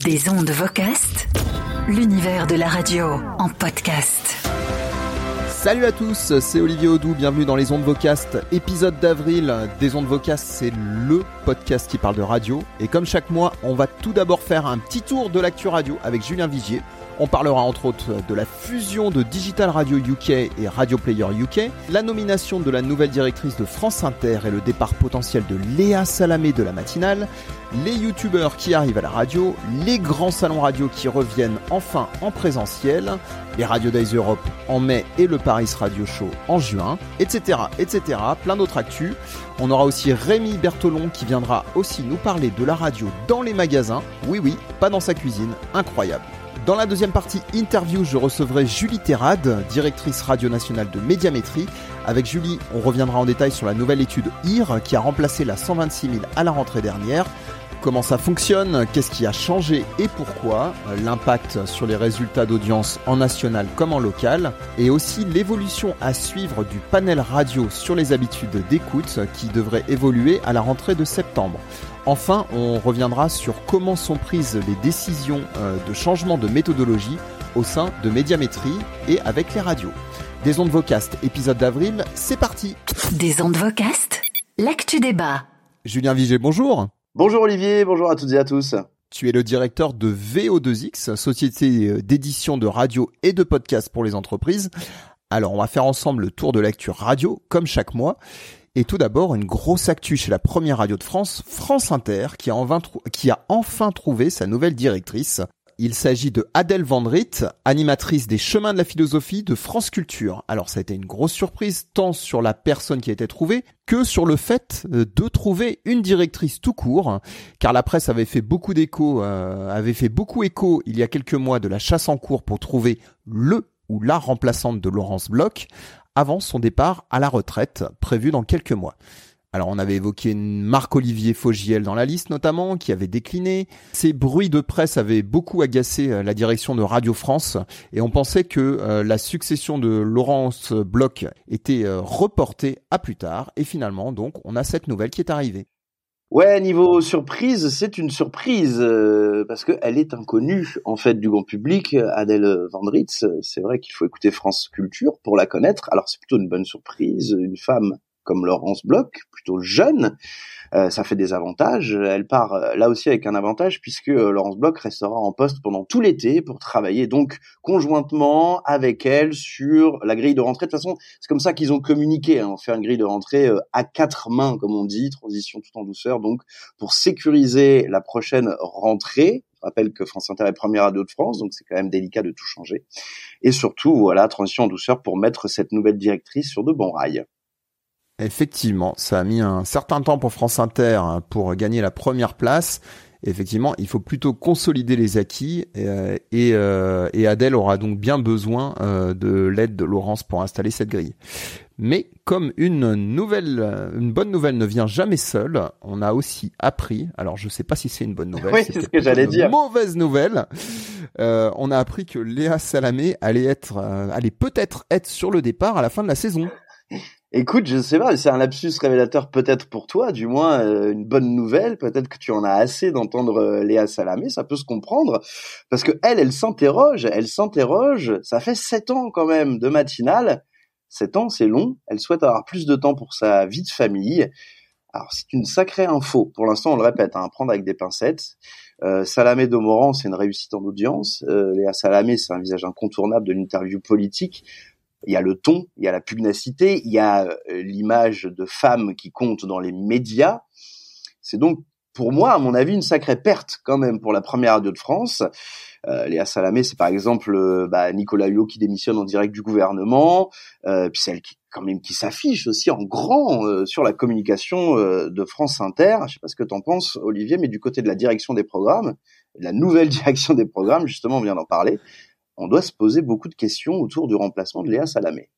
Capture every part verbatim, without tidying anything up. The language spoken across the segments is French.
Des ondes Vocast, l'univers de la radio en podcast. Salut à tous, c'est Olivier Audou, bienvenue dans les ondes Vocast, épisode d'avril des ondes Vocast, c'est le podcast qui parle de radio. Et comme chaque mois, on va tout d'abord faire un petit tour de l'actu radio avec Julien Vigier. On parlera entre autres de la fusion de Digital Radio U K et Radio Player U K, la nomination de la nouvelle directrice de France Inter et le départ potentiel de Léa Salamé de la matinale, les youtubeurs qui arrivent à la radio, les grands salons radio qui reviennent enfin en présentiel, les Radio Days Europe en mai et le Paris Radio Show en juin, et cetera, et cetera. Plein d'autres actus. On aura aussi Rémi Bertolon qui viendra aussi nous parler de la radio dans les magasins. Oui, oui, pas dans sa cuisine. Incroyable. Dans la deuxième partie interview, je recevrai Julie Terrade, directrice radio nationale de Médiamétrie. Avec Julie, on reviendra en détail sur la nouvelle étude I R qui a remplacé la cent vingt-six mille à la rentrée dernière. Comment ça fonctionne, qu'est-ce qui a changé et pourquoi, l'impact sur les résultats d'audience en national comme en local, et aussi l'évolution à suivre du panel radio sur les habitudes d'écoute qui devrait évoluer à la rentrée de septembre. Enfin, on reviendra sur comment sont prises les décisions de changement de méthodologie au sein de Médiamétrie et avec les radios. Des ondes Vocast, épisode d'avril, c'est parti. Des ondes Vocast, l'actu débat. Julien Vigier, bonjour. Bonjour Olivier, bonjour à toutes et à tous. Tu es le directeur de V O deux X, société d'édition de radio et de podcast pour les entreprises. Alors, on va faire ensemble le tour de l'actu radio, comme chaque mois. Et tout d'abord, une grosse actu chez la première radio de France, France Inter, qui a, en trou- qui a enfin trouvé sa nouvelle directrice. Il s'agit de Adèle Van Driet, animatrice des Chemins de la Philosophie de France Culture. Alors ça a été une grosse surprise, tant sur la personne qui a été trouvée, que sur le fait de trouver une directrice tout court, car la presse avait fait beaucoup d'écho, euh, avait fait beaucoup écho il y a quelques mois de la chasse en cours pour trouver le ou la remplaçante de Laurence Bloch, avant son départ à la retraite, prévu dans quelques mois. Alors on avait évoqué Marc-Olivier Fogiel dans la liste notamment, qui avait décliné. Ces bruits de presse avaient beaucoup agacé la direction de Radio France et on pensait que euh, la succession de Laurence Bloch était euh, reportée à plus tard. Et finalement, donc, on a cette nouvelle qui est arrivée. Ouais, niveau surprise, c'est une surprise euh, parce que elle est inconnue en fait du grand public. Adèle Van Driet, c'est vrai qu'il faut écouter France Culture pour la connaître. Alors c'est plutôt une bonne surprise, une femme comme Laurence Bloch, plutôt jeune, euh, ça fait des avantages. Elle part euh, là aussi avec un avantage puisque euh, Laurence Bloch restera en poste pendant tout l'été pour travailler donc conjointement avec elle sur la grille de rentrée. De toute façon, c'est comme ça qu'ils ont communiqué, hein, faire une grille de rentrée euh, à quatre mains, comme on dit, transition tout en douceur, donc pour sécuriser la prochaine rentrée. Je rappelle que France Inter est première radio de France, donc c'est quand même délicat de tout changer. Et surtout, voilà, transition en douceur pour mettre cette nouvelle directrice sur de bons rails. Effectivement, ça a mis un certain temps pour France Inter pour gagner la première place. Effectivement, il faut plutôt consolider les acquis et, et, euh, et Adèle aura donc bien besoin euh, de l'aide de Laurence pour installer cette grille. Mais comme une nouvelle, une bonne nouvelle ne vient jamais seule, on a aussi appris, alors je sais pas si c'est une bonne nouvelle, oui, c'est ce que j'allais dire. Mauvaise nouvelle. Euh, on a appris que Léa Salamé allait être, euh, allait peut-être être sur le départ à la fin de la saison. Écoute, je sais pas, c'est un lapsus révélateur peut-être pour toi, du moins euh, une bonne nouvelle, peut-être que tu en as assez d'entendre euh, Léa Salamé, ça peut se comprendre, parce que elle, elle s'interroge, elle s'interroge, ça fait sept ans quand même de matinale, sept ans c'est long, elle souhaite avoir plus de temps pour sa vie de famille. Alors c'est une sacrée info, pour l'instant on le répète, hein, à prendre avec des pincettes. Euh, Salamé Domoran, c'est une réussite en audience, euh, Léa Salamé c'est un visage incontournable de l'interview politique. Il y a le ton, il y a la pugnacité, il y a euh, l'image de femme qui compte dans les médias. C'est donc, pour moi, à mon avis, une sacrée perte quand même pour la première radio de France. Euh, Léa Salamé, c'est par exemple euh, bah, Nicolas Hulot qui démissionne en direct du gouvernement, euh, puis celle qui quand même qui s'affiche aussi en grand euh, sur la communication euh, de France Inter. Je sais pas ce que t'en penses, Olivier, mais du côté de la direction des programmes, de la nouvelle direction des programmes, justement, on vient d'en parler. On doit se poser beaucoup de questions autour du remplacement de Léa Salamé.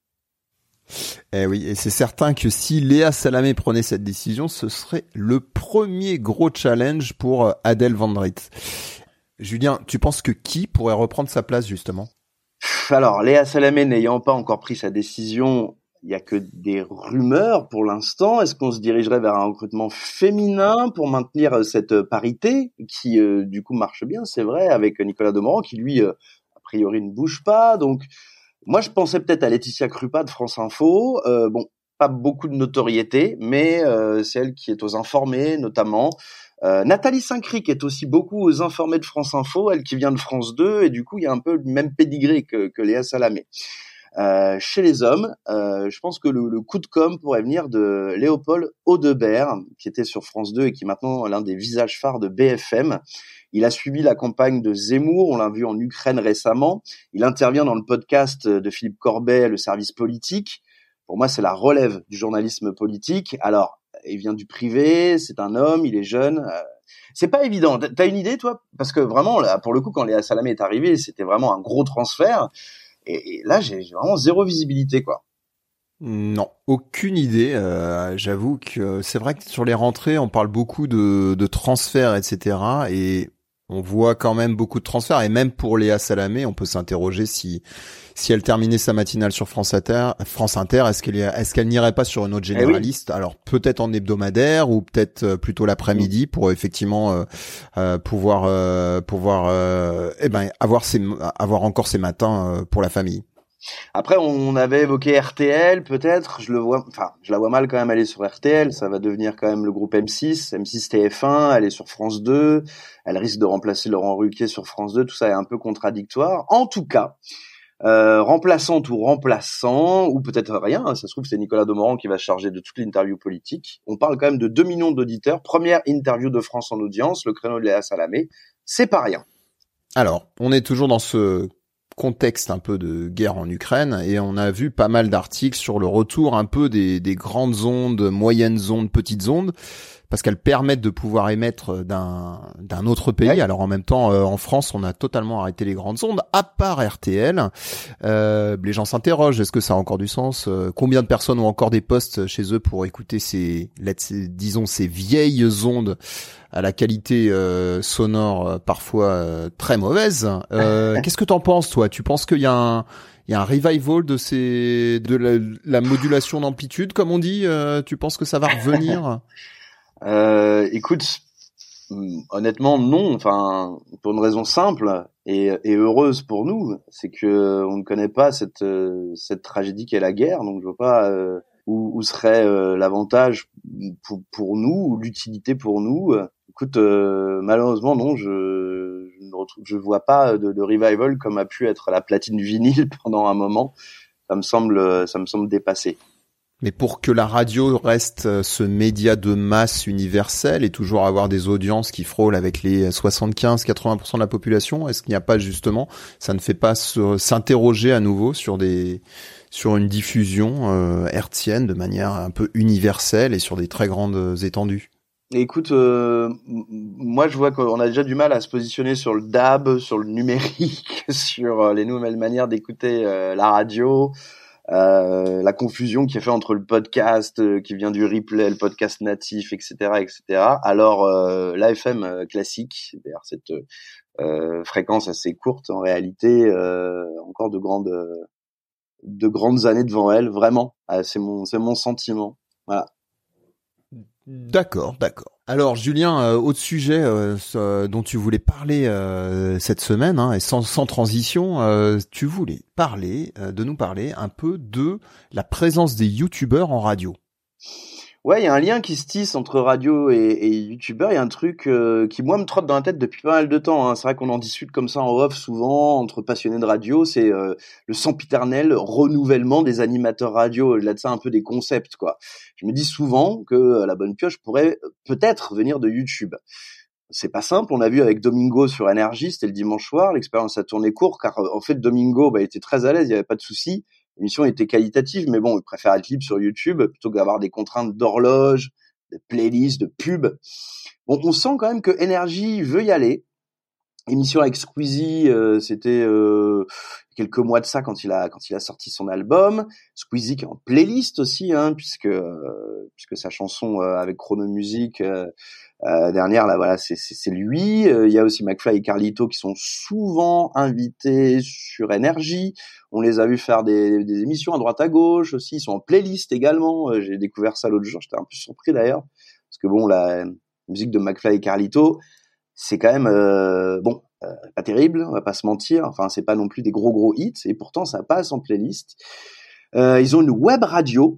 Eh oui, et c'est certain que si Léa Salamé prenait cette décision, ce serait le premier gros challenge pour Adèle Van Driet. Julien, tu penses que qui pourrait reprendre sa place justement ? Alors, Léa Salamé n'ayant pas encore pris sa décision, il y a que des rumeurs pour l'instant. Est-ce qu'on se dirigerait vers un recrutement féminin pour maintenir cette parité qui, euh, du coup, marche bien, c'est vrai, avec Nicolas Demorand qui, lui, euh, a priori, ne bouge pas. Donc, moi, je pensais peut-être à Laetitia Krupa de France Info. Euh, bon, pas beaucoup de notoriété, mais euh, c'est elle qui est aux informés, notamment. Euh, Nathalie Saint-Cric est aussi beaucoup aux informés de France Info, elle qui vient de France deux, et du coup, il y a un peu le même pédigré que, que Léa Salamé. Euh, chez les hommes, euh, je pense que le, le coup de com' pourrait venir de Léopold Audebert, qui était sur France deux et qui est maintenant l'un des visages phares de B F M. Il a suivi la campagne de Zemmour, on l'a vu en Ukraine récemment. Il intervient dans le podcast de Philippe Corbet, Le Service Politique. Pour moi, c'est la relève du journalisme politique. Alors, il vient du privé, c'est un homme, il est jeune. Euh, c'est pas évident. T'as une idée, toi? Parce que vraiment, là, pour le coup, quand Léa Salamé est arrivée, c'était vraiment un gros transfert. Et, et là, j'ai vraiment zéro visibilité, quoi. Non, aucune idée. Euh, j'avoue que c'est vrai que sur les rentrées, on parle beaucoup de, de transferts, et cetera. Et on voit quand même beaucoup de transferts. Et même pour Léa Salamé, on peut s'interroger si si elle terminait sa matinale sur France Inter, France Inter, est-ce qu'elle est-ce qu'elle n'irait pas sur une autre généraliste? Eh oui. Alors peut-être en hebdomadaire ou peut-être plutôt l'après-midi pour effectivement euh, euh, pouvoir euh, pouvoir euh, eh ben avoir ses avoir encore ses matins euh, pour la famille. Après, on avait évoqué R T L, peut-être. Je le vois, enfin, je la vois mal quand même aller sur R T L. Ça va devenir quand même le groupe M six, M six T F un. Elle est sur France deux. Elle risque de remplacer Laurent Ruquier sur France deux. Tout ça est un peu contradictoire. En tout cas, euh, remplaçante ou remplaçant, ou peut-être rien. Ça se trouve, c'est Nicolas Demorand qui va se charger de toute l'interview politique. On parle quand même de deux millions d'auditeurs. Première interview de France en audience. Le créneau de Léa Salamé. C'est pas rien. Alors, on est toujours dans ce contexte un peu de guerre en Ukraine et on a vu pas mal d'articles sur le retour un peu des, des grandes ondes, moyennes ondes, petites ondes, parce qu'elles permettent de pouvoir émettre d'un d'un autre pays. Ouais. Alors en même temps, euh, en France, on a totalement arrêté les grandes ondes, à part R T L. Euh, les gens s'interrogent, est-ce que ça a encore du sens? euh, Combien de personnes ont encore des postes chez eux pour écouter ces, ces disons, ces vieilles ondes à la qualité euh, sonore euh, parfois euh, très mauvaise. Euh, qu'est-ce que t'en penses, toi? Tu penses qu'il y a un il y a un revival de ces de la, la modulation d'amplitude, comme on dit? euh, Tu penses que ça va revenir? euh, Écoute, honnêtement, non. Enfin, pour une raison simple et, et heureuse pour nous, c'est que on ne connaît pas cette cette tragédie qu'est la guerre. Donc, je vois pas euh, où, où serait euh, l'avantage pour, pour nous ou l'utilité pour nous. Écoute, euh, malheureusement, non, je, je ne retrouve, je vois pas de, de revival comme a pu être la platine vinyle pendant un moment. Ça me semble, ça me semble dépassé. Mais pour que la radio reste ce média de masse universel et toujours avoir des audiences qui frôlent avec les soixante-quinze à quatre-vingts pour cent de la population, est-ce qu'il n'y a pas justement, ça ne fait pas se, s'interroger à nouveau sur des, sur une diffusion euh, hertzienne de manière un peu universelle et sur des très grandes étendues? Écoute, euh, moi je vois qu'on a déjà du mal à se positionner sur le D A B, sur le numérique, sur euh, les nouvelles manières d'écouter euh, la radio, euh, la confusion qui est faite entre le podcast euh, qui vient du replay, le podcast natif, et cetera, et cetera. Alors euh, l'A F M euh, classique, c'est-à-dire cette euh, fréquence assez courte en réalité, euh, encore de grandes, de grandes années devant elle, vraiment. Ah, c'est mon, c'est mon sentiment. Voilà. D'accord, d'accord. Alors Julien, euh, autre sujet euh, euh, dont tu voulais parler euh, cette semaine, hein, et sans, sans transition, euh, tu voulais parler, euh, de nous parler un peu de la présence des youtubeurs en radio. Ouais, il y a un lien qui se tisse entre radio et, et youtubeur. Il y a un truc euh, qui, moi, me trotte dans la tête depuis pas mal de temps. Hein. C'est vrai qu'on en discute comme ça en off souvent, entre passionnés de radio. C'est euh, le sempiternel renouvellement des animateurs radio. Au-delà de ça, un peu des concepts, quoi. Je me dis souvent que la bonne pioche pourrait peut-être venir de YouTube. C'est pas simple. On a vu avec Domingo sur Énergie, c'était le dimanche soir. L'expérience a tourné court, car en fait, Domingo bah, était très à l'aise, il n'y avait pas de souci. L'émission était qualitative, mais bon, il préfère être libre sur YouTube plutôt que d'avoir des contraintes d'horloge, de playlists, de pubs. Bon, on sent quand même que Énergie veut y aller. Émission avec Squeezie, euh, c'était euh, quelques mois de ça quand il a quand il a sorti son album. Squeezie qui est en playlist aussi, hein, puisque euh, puisque sa chanson euh, avec Chrono Music euh, euh, dernière, là, voilà, c'est, c'est, c'est lui. Euh, il y a aussi McFly et Carlito qui sont souvent invités sur Énergie. On les a vus faire des, des émissions à droite à gauche aussi. Ils sont en playlist également. Euh, j'ai découvert ça l'autre jour. J'étais un peu surpris d'ailleurs. Parce que bon, la musique de McFly et Carlito, c'est quand même, euh, bon, euh, pas terrible, on va pas se mentir. Enfin, c'est pas non plus des gros gros hits. Et pourtant, ça passe en playlist. Euh, ils ont une web radio.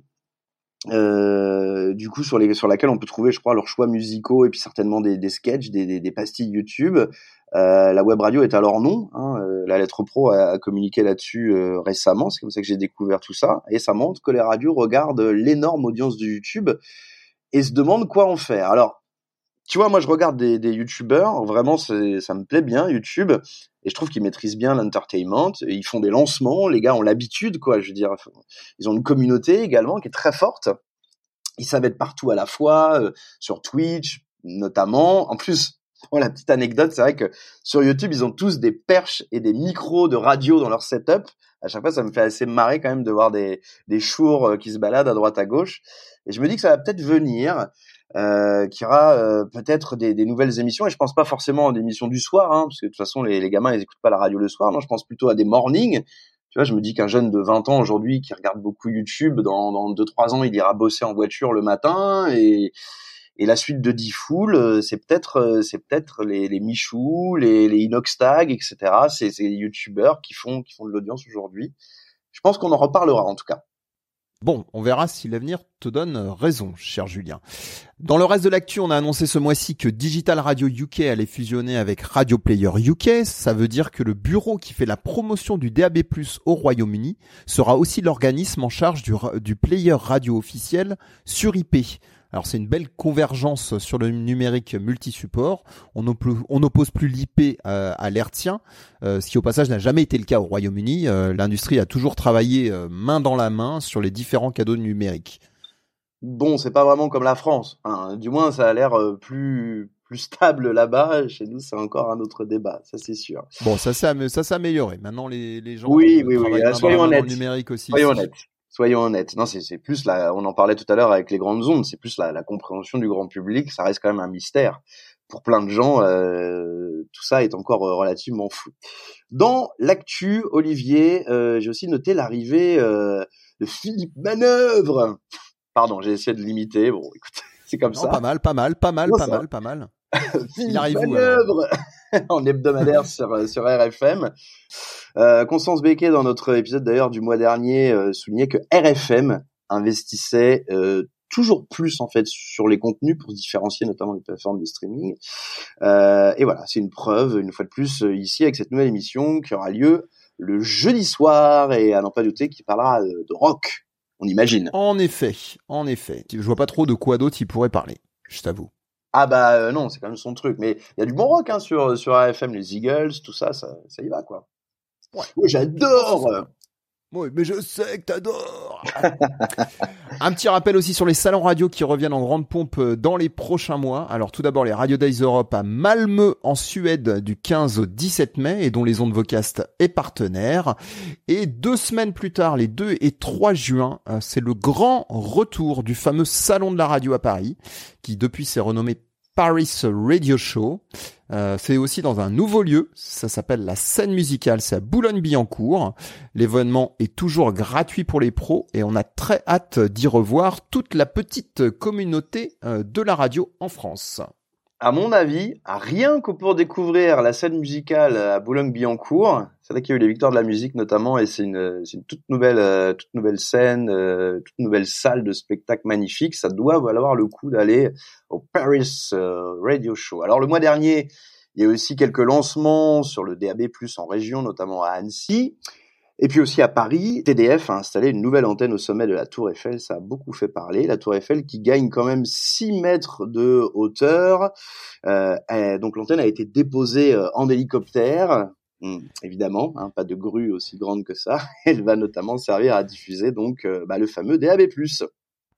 Euh, du coup sur les sur laquelle on peut trouver je crois leurs choix musicaux et puis certainement des des sketchs, des des, des pastilles YouTube. Euh, la web radio est à leur nom, hein, euh, la Lettre Pro a, a communiqué là-dessus euh, récemment, c'est comme ça que j'ai découvert tout ça et ça montre que les radios regardent l'énorme audience de YouTube et se demandent quoi en faire. Alors tu vois, moi je regarde des des YouTubeurs, vraiment c'est ça me plaît bien YouTube et je trouve qu'ils maîtrisent bien l'entertainment, et ils font des lancements, les gars ont l'habitude quoi, je veux dire ils ont une communauté également qui est très forte. Ils savent être partout à la fois, euh, sur Twitch notamment. En plus, oh, la petite anecdote, c'est vrai que sur YouTube, ils ont tous des perches et des micros de radio dans leur setup. À chaque fois, ça me fait assez marrer quand même de voir des des chours euh, qui se baladent à droite à gauche. Et je me dis que ça va peut-être venir, euh, qu'il y aura euh, peut-être des, des nouvelles émissions. Et je pense pas forcément à des émissions du soir, hein, parce que de toute façon, les, les gamins, ils écoutent pas la radio le soir. Non, je pense plutôt à des mornings. Tu vois, je me dis qu'un jeune de vingt ans aujourd'hui qui regarde beaucoup YouTube, dans, dans deux trois ans, il ira bosser en voiture le matin et, et la suite de D-Fool, c'est peut-être, c'est peut-être les, les Michou, les, les Inoxtag, et cetera. C'est ces YouTubeurs qui font, qui font de l'audience aujourd'hui. Je pense qu'on en reparlera en tout cas. Bon, on verra si l'avenir te donne raison, cher Julien. Dans le reste de l'actu, on a annoncé ce mois-ci que Digital Radio U K allait fusionner avec Radio Player U K. Ça veut dire que le bureau qui fait la promotion du D A B plus, au Royaume-Uni sera aussi l'organisme en charge du, du player radio officiel sur I P. Alors c'est une belle convergence sur le numérique multi-support. On, oppose, on n'oppose plus l'I P euh, à l'hertzien, euh, ce qui au passage n'a jamais été le cas au Royaume-Uni. Euh, l'industrie a toujours travaillé euh, main dans la main sur les différents cadeaux numériques. Bon, c'est pas vraiment comme la France, hein. Du moins ça a l'air euh, plus plus stable là-bas. Chez nous, c'est encore un autre débat, ça c'est sûr. Bon, ça s'est ça s'est amélioré. Maintenant les les gens oui, euh, oui, travaillent oui. main Soyons dans la main honnêtes. dans le numérique aussi. Soyons honnêtes. Soyons honnêtes. Non, c'est, c'est plus la, on en parlait tout à l'heure avec les grandes ondes, c'est plus la, la compréhension du grand public, ça reste quand même un mystère. Pour plein de gens, euh, tout ça est encore euh, relativement flou. Dans l'actu, Olivier, euh, j'ai aussi noté l'arrivée euh, de Philippe Manœuvre. Pardon, j'ai essayé de l'imiter, bon, écoute, c'est comme non, ça. Pas mal, pas mal, pas mal, Bon, pas ça. mal, pas mal. Philippe Manœuvre en hebdomadaire sur, sur R F M. Euh, Constance Becquet, dans notre épisode d'ailleurs du mois dernier, euh, soulignait que R F M investissait euh, toujours plus en fait sur les contenus pour se différencier notamment des plateformes de streaming. Euh, et voilà, c'est une preuve, une fois de plus, euh, ici avec cette nouvelle émission qui aura lieu le jeudi soir et à n'en pas douter qui parlera de, de rock, on imagine. En effet, en effet. Je vois pas trop de quoi d'autre il pourrait parler, je t'avoue. Ah bah euh, non, c'est quand même son truc, mais il y a du bon rock hein, sur sur R F M, les Eagles, tout ça, ça, ça y va quoi. Ouais, oui, j'adore. Oui, mais je sais que t'adores. Un petit rappel aussi sur les salons radio qui reviennent en grande pompe dans les prochains mois. Alors tout d'abord les Radio Days Europe à Malmö en Suède du quinze au dix-sept mai et dont les ondes Vocast est partenaire. Et deux semaines plus tard, les deux et trois juin, c'est le grand retour du fameux salon de la radio à Paris qui depuis s'est renommé Paris Radio Show. Euh, c'est aussi dans un nouveau lieu, ça s'appelle la scène musicale, c'est à Boulogne-Billancourt. L'événement est toujours gratuit pour les pros et on a très hâte d'y revoir toute la petite communauté de la radio en France. À mon avis, rien que pour découvrir la scène musicale à Boulogne-Billancourt, c'est là qu'il y a eu les victoires de la musique notamment, et c'est une, c'est une toute nouvelle, euh, toute nouvelle scène, euh, toute nouvelle salle de spectacle magnifique. Ça doit valoir le coup d'aller au Paris euh, Radio Show. Alors le mois dernier, il y a aussi quelques lancements sur le D A B plus, en région, notamment à Annecy. Et puis aussi à Paris, T D F a installé une nouvelle antenne au sommet de la Tour Eiffel. Ça a beaucoup fait parler. La Tour Eiffel qui gagne quand même six mètres de hauteur. Euh, donc l'antenne a été déposée en hélicoptère. Hum, évidemment, hein, pas de grue aussi grande que ça. Elle va notamment servir à diffuser donc euh, bah, le fameux D A B plus.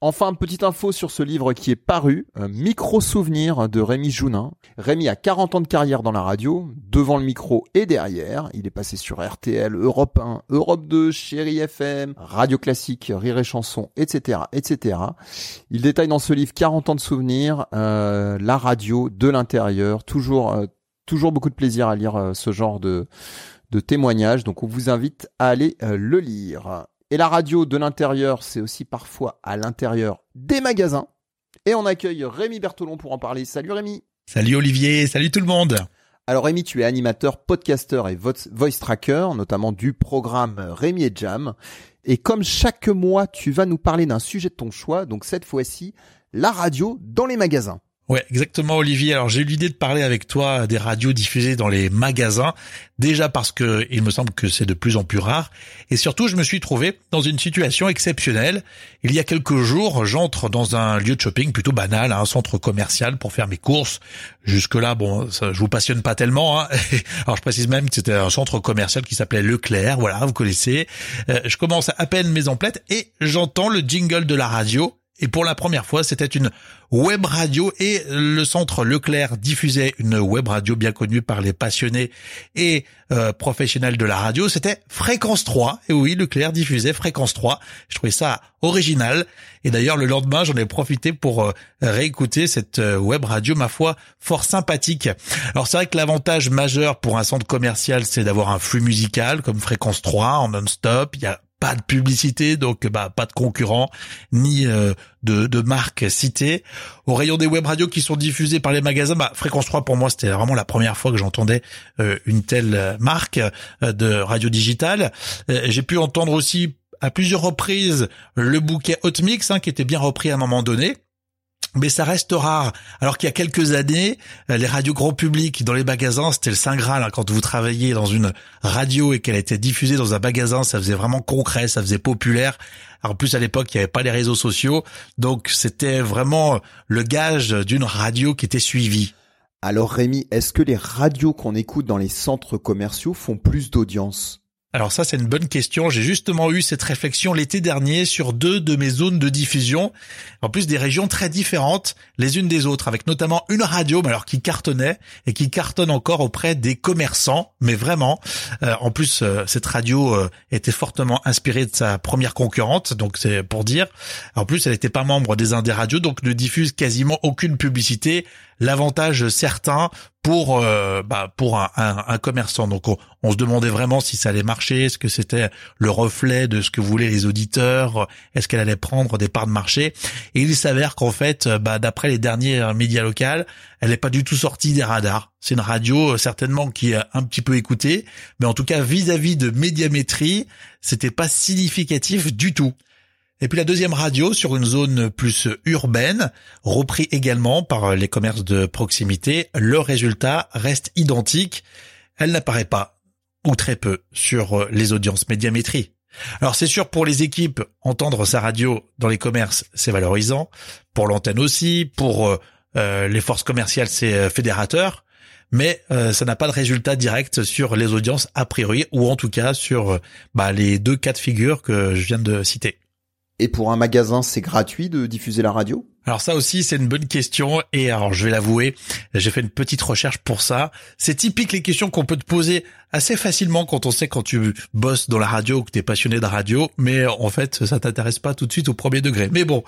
Enfin, petite info sur ce livre qui est paru, euh, Micro-souvenirs de Rémi Jounin. Rémi a quarante ans de carrière dans la radio, devant le micro et derrière. Il est passé sur R T L, Europe un, Europe deux, Chéri F M, Radio Classique, Rire et Chanson, et cetera, et cetera. Il détaille dans ce livre quarante ans de souvenirs, euh, la radio de l'intérieur, toujours, euh, toujours beaucoup de plaisir à lire euh, ce genre de, de témoignages. Donc on vous invite à aller euh, le lire. Et la radio de l'intérieur, c'est aussi parfois à l'intérieur des magasins. Et on accueille Rémi Bertolon pour en parler. Salut Rémi. Salut Olivier, salut tout le monde. Alors Rémi, tu es animateur, podcasteur et voice tracker, notamment du programme Rémi et Jam. Et comme chaque mois, tu vas nous parler d'un sujet de ton choix, donc cette fois-ci, la radio dans les magasins. Ouais, exactement Olivier. Alors j'ai eu l'idée de parler avec toi des radios diffusées dans les magasins, déjà parce que il me semble que c'est de plus en plus rare, et surtout je me suis trouvé dans une situation exceptionnelle. Il y a quelques jours, j'entre dans un lieu de shopping plutôt banal, un centre commercial pour faire mes courses. Jusque-là, bon, ça, je vous passionne pas tellement, hein. Alors je précise même que c'était un centre commercial qui s'appelait Leclerc, voilà, vous connaissez. Euh, je commence à peine mes emplettes et j'entends le jingle de la radio. Et pour la première fois, c'était une web radio et le centre Leclerc diffusait une web radio bien connue par les passionnés et euh, professionnels de la radio. C'était Fréquence trois. Et oui, Leclerc diffusait Fréquence trois. Je trouvais ça original. Et d'ailleurs, le lendemain, j'en ai profité pour euh, réécouter cette euh, web radio, ma foi, fort sympathique. Alors c'est vrai que l'avantage majeur pour un centre commercial, c'est d'avoir un flux musical comme Fréquence trois en non-stop. Il y a pas de publicité, donc bah pas de concurrents, ni euh, de, de marques citées. Au rayon des web radios qui sont diffusées par les magasins, bah Fréquence trois pour moi c'était vraiment la première fois que j'entendais euh, une telle marque euh, de radio digitale. Euh, j'ai pu entendre aussi à plusieurs reprises le bouquet Hot Mix hein, qui était bien repris à un moment donné. Mais ça reste rare. Alors qu'il y a quelques années, les radios grand public dans les magasins, c'était le Saint Graal. Quand vous travailliez dans une radio et qu'elle était diffusée dans un magasin, ça faisait vraiment concret, ça faisait populaire. Alors en plus, à l'époque, il n'y avait pas les réseaux sociaux. Donc, c'était vraiment le gage d'une radio qui était suivie. Alors Rémi, est-ce que les radios qu'on écoute dans les centres commerciaux font plus d'audience ? Alors ça, c'est une bonne question. J'ai justement eu cette réflexion l'été dernier sur deux de mes zones de diffusion. En plus, des régions très différentes les unes des autres, avec notamment une radio, mais alors qui cartonnait et qui cartonne encore auprès des commerçants, mais vraiment. Euh, en plus, euh, cette radio euh, était fortement inspirée de sa première concurrente, donc c'est pour dire. En plus, elle n'était pas membre des Indes radios, donc ne diffuse quasiment aucune publicité. L'avantage certain pour euh, bah pour un, un, un commerçant. Donc on, on se demandait vraiment si ça allait marcher, est-ce que c'était le reflet de ce que voulaient les auditeurs, est-ce qu'elle allait prendre des parts de marché. Et il s'avère qu'en fait, bah d'après les derniers médias locaux, elle n'est pas du tout sortie des radars. C'est une radio certainement qui est un petit peu écoutée, mais en tout cas vis-à-vis de médiamétrie, c'était pas significatif du tout. Et puis la deuxième radio sur une zone plus urbaine, repris également par les commerces de proximité, le résultat reste identique. Elle n'apparaît pas, ou très peu, sur les audiences médiamétrie. Alors c'est sûr, pour les équipes, entendre sa radio dans les commerces, c'est valorisant. Pour l'antenne aussi, pour euh, les forces commerciales, c'est fédérateur. Mais euh, ça n'a pas de résultat direct sur les audiences a priori, ou en tout cas sur bah, les deux cas de figure que je viens de citer. Et pour un magasin, c'est gratuit de diffuser la radio ? Alors ça aussi, c'est une bonne question. Et alors, je vais l'avouer, j'ai fait une petite recherche pour ça. C'est typique les questions qu'on peut te poser assez facilement quand on sait quand tu bosses dans la radio ou que tu es passionné de radio. Mais en fait, ça t'intéresse pas tout de suite au premier degré. Mais bon,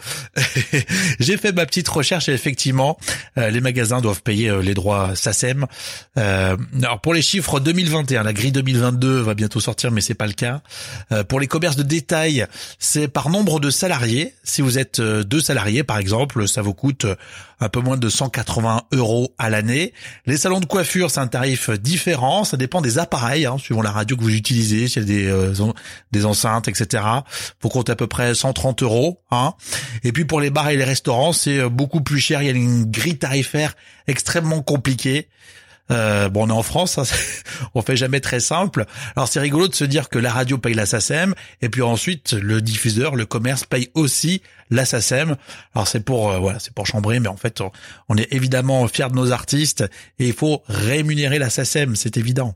j'ai fait ma petite recherche et effectivement, euh, les magasins doivent payer euh, les droits SACEM. Euh, alors pour les chiffres deux mille vingt et un, la grille deux mille vingt-deux va bientôt sortir, mais c'est pas le cas. Euh, pour les commerces de détail, c'est par nombre de salariés. Si vous êtes euh, deux salariés, par exemple, ça vous coûte un peu moins de cent quatre-vingts euros à l'année. Les salons de coiffure, c'est un tarif différent. Ça dépend des appareils, hein, suivant la radio que vous utilisez, s'il y a des, euh, des enceintes, et cetera. Faut compter à peu près cent trente euros. Hein. Et puis pour les bars et les restaurants, c'est beaucoup plus cher. Il y a une grille tarifaire extrêmement compliquée. Euh, bon, on est en France, hein, on fait jamais très simple. Alors c'est rigolo de se dire que la radio paye la SACEM et puis ensuite le diffuseur, le commerce paye aussi la SACEM. Alors c'est pour euh, voilà, c'est pour chambrer, mais en fait on, on est évidemment fiers de nos artistes et il faut rémunérer la SACEM, c'est évident.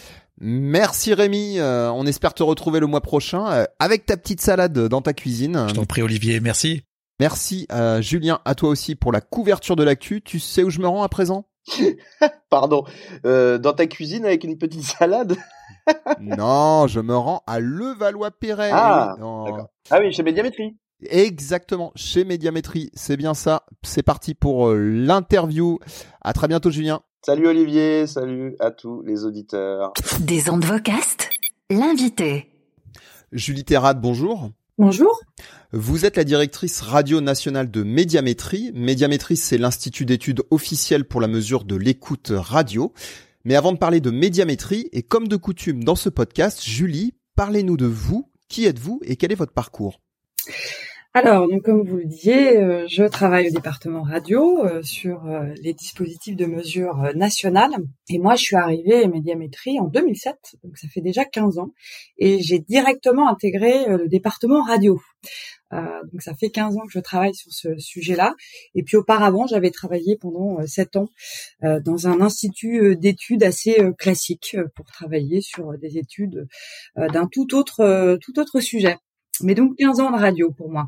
Merci Rémi, euh, on espère te retrouver le mois prochain euh, avec ta petite salade dans ta cuisine. Je t'en prie Olivier, merci. Merci à Julien, à toi aussi pour la couverture de l'actu. Tu sais où je me rends à présent ? Pardon, euh, dans ta cuisine avec une petite salade? Non, je me rends à Levallois-Perret. Ah, oui, dans... d'accord. Ah oui, chez Médiamétrie. Exactement, chez Médiamétrie, c'est bien ça. C'est parti pour euh, l'interview. À très bientôt, Julien. Salut Olivier, salut à tous les auditeurs. Des ondes Vocast, l'invité. Julie Terrade, bonjour. Bonjour. Vous êtes la directrice radio nationale de Médiamétrie. Médiamétrie, c'est l'institut d'études officiel pour la mesure de l'écoute radio. Mais avant de parler de médiamétrie, et comme de coutume dans ce podcast, Julie, parlez-nous de vous. Qui êtes-vous et quel est votre parcours ? Alors, donc comme vous le disiez, euh, je travaille au département radio euh, sur euh, les dispositifs de mesure euh, nationales. Et moi, je suis arrivée à Médiamétrie en deux mille sept, donc ça fait déjà quinze ans. Et j'ai directement intégré euh, le département radio. Euh, donc ça fait quinze ans que je travaille sur ce sujet-là. Et puis auparavant, j'avais travaillé pendant euh, sept ans euh, dans un institut euh, d'études assez euh, classique euh, pour travailler sur euh, des études euh, d'un tout autre, euh, tout autre sujet. Mais donc quinze ans de radio pour moi.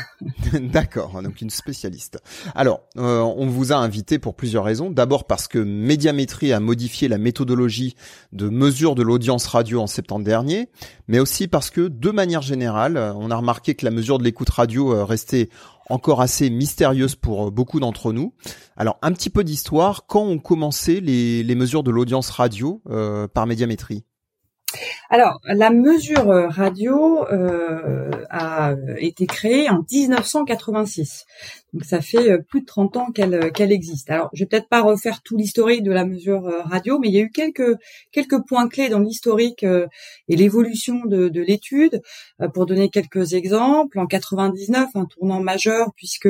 D'accord, donc une spécialiste. Alors, euh, on vous a invité pour plusieurs raisons. D'abord parce que Médiamétrie a modifié la méthodologie de mesure de l'audience radio en septembre dernier, mais aussi parce que, de manière générale, on a remarqué que la mesure de l'écoute radio restait encore assez mystérieuse pour beaucoup d'entre nous. Alors, un petit peu d'histoire. Quand ont commencé les, les mesures de l'audience radio euh, par Médiamétrie ? Alors, la mesure radio euh, a été créée en dix-neuf cent quatre-vingt-six. Donc, ça fait plus de trente ans qu'elle qu'elle existe. Alors, je vais peut-être pas refaire tout l'historique de la mesure radio, mais il y a eu quelques quelques points clés dans l'historique euh, et l'évolution de, de l'étude. Euh, pour donner quelques exemples, en quatre-vingt-dix-neuf, un tournant majeur puisque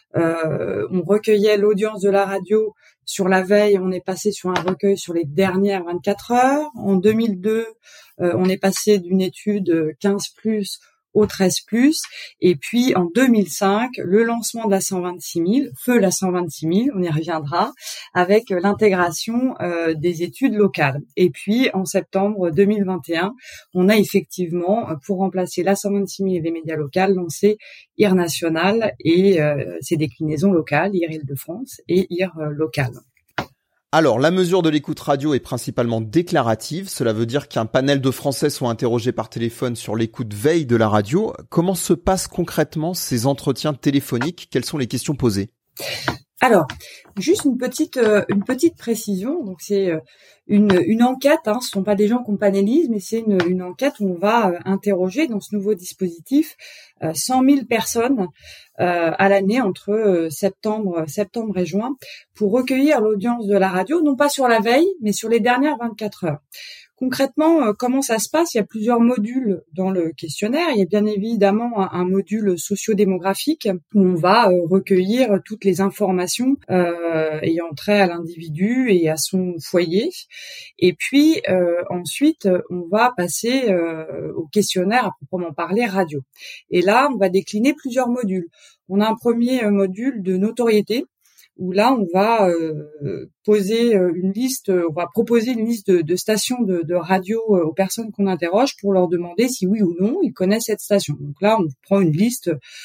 euh, on recueillait l'audience de la radio sur la veille, on est passé sur un recueil sur les dernières vingt-quatre heures. En deux mille deux, euh, on est passé d'une étude quinze plus au treize plus. Et puis, en deux mille cinq, le lancement de la cent vingt-six mille, feu la cent vingt-six mille, on y reviendra, avec l'intégration euh, des études locales. Et puis, en septembre deux mille vingt et un, on a effectivement, pour remplacer la cent vingt-six mille et les médias locaux, lancé I R National et euh, ses déclinaisons locales, I R Île-de-France et I R Local. Alors, la mesure de l'écoute radio est principalement déclarative. Cela veut dire qu'un panel de Français sont interrogés par téléphone sur l'écoute veille de la radio. Comment se passent concrètement ces entretiens téléphoniques ? Quelles sont les questions posées ? Alors, juste une petite euh, une petite précision. Donc c'est euh, une une enquête. Hein, ce sont pas des gens qu'on panélise, mais c'est une une enquête où on va euh, interroger dans ce nouveau dispositif euh, cent mille personnes euh, à l'année entre euh, septembre septembre et juin pour recueillir l'audience de la radio, non pas sur la veille, mais sur les dernières vingt-quatre heures. Concrètement, euh, comment ça se passe ? Il y a plusieurs modules dans le questionnaire. Il y a bien évidemment un, un module socio-démographique où on va euh, recueillir toutes les informations euh, ayant trait à l'individu et à son foyer. Et puis euh, ensuite, on va passer euh, au questionnaire à proprement parler radio. Et là, on va décliner plusieurs modules. On a un premier module de notoriété, où là, on va euh, poser une liste, on va proposer une liste de, de stations de, de radio aux personnes qu'on interroge pour leur demander si oui ou non ils connaissent cette station. Donc là, on prend une liste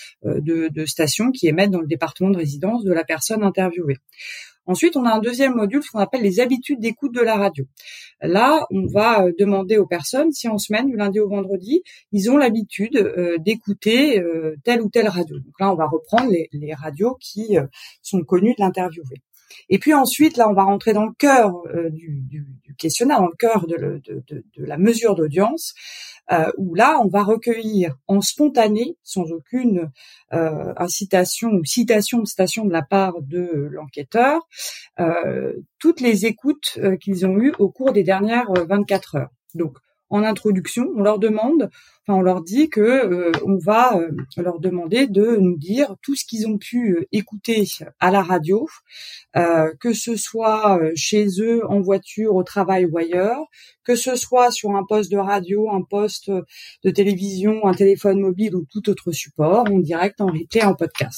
de, de stations qui émettent dans le département de résidence de la personne interviewée. Ensuite, on a un deuxième module, ce qu'on appelle les habitudes d'écoute de la radio. Là, on va demander aux personnes si en semaine, du lundi au vendredi, ils ont l'habitude euh, d'écouter euh, telle ou telle radio. Donc là, on va reprendre les, les radios qui euh, sont connues de l'interviewé. Et puis ensuite, là, on va rentrer dans le cœur euh, du, du, du questionnaire, dans le cœur de, le, de, de, de la mesure d'audience, euh, où là, on va recueillir en spontané, sans aucune euh, incitation ou citation de station de la part de l'enquêteur, euh, toutes les écoutes euh, qu'ils ont eues au cours des dernières vingt-quatre heures. Donc, en introduction, on leur demande, enfin on leur dit que euh, on va euh, leur demander de nous dire tout ce qu'ils ont pu euh, écouter à la radio, euh, que ce soit chez eux, en voiture, au travail ou ailleurs, que ce soit sur un poste de radio, un poste de télévision, un téléphone mobile ou tout autre support, en direct, en replay, en podcast.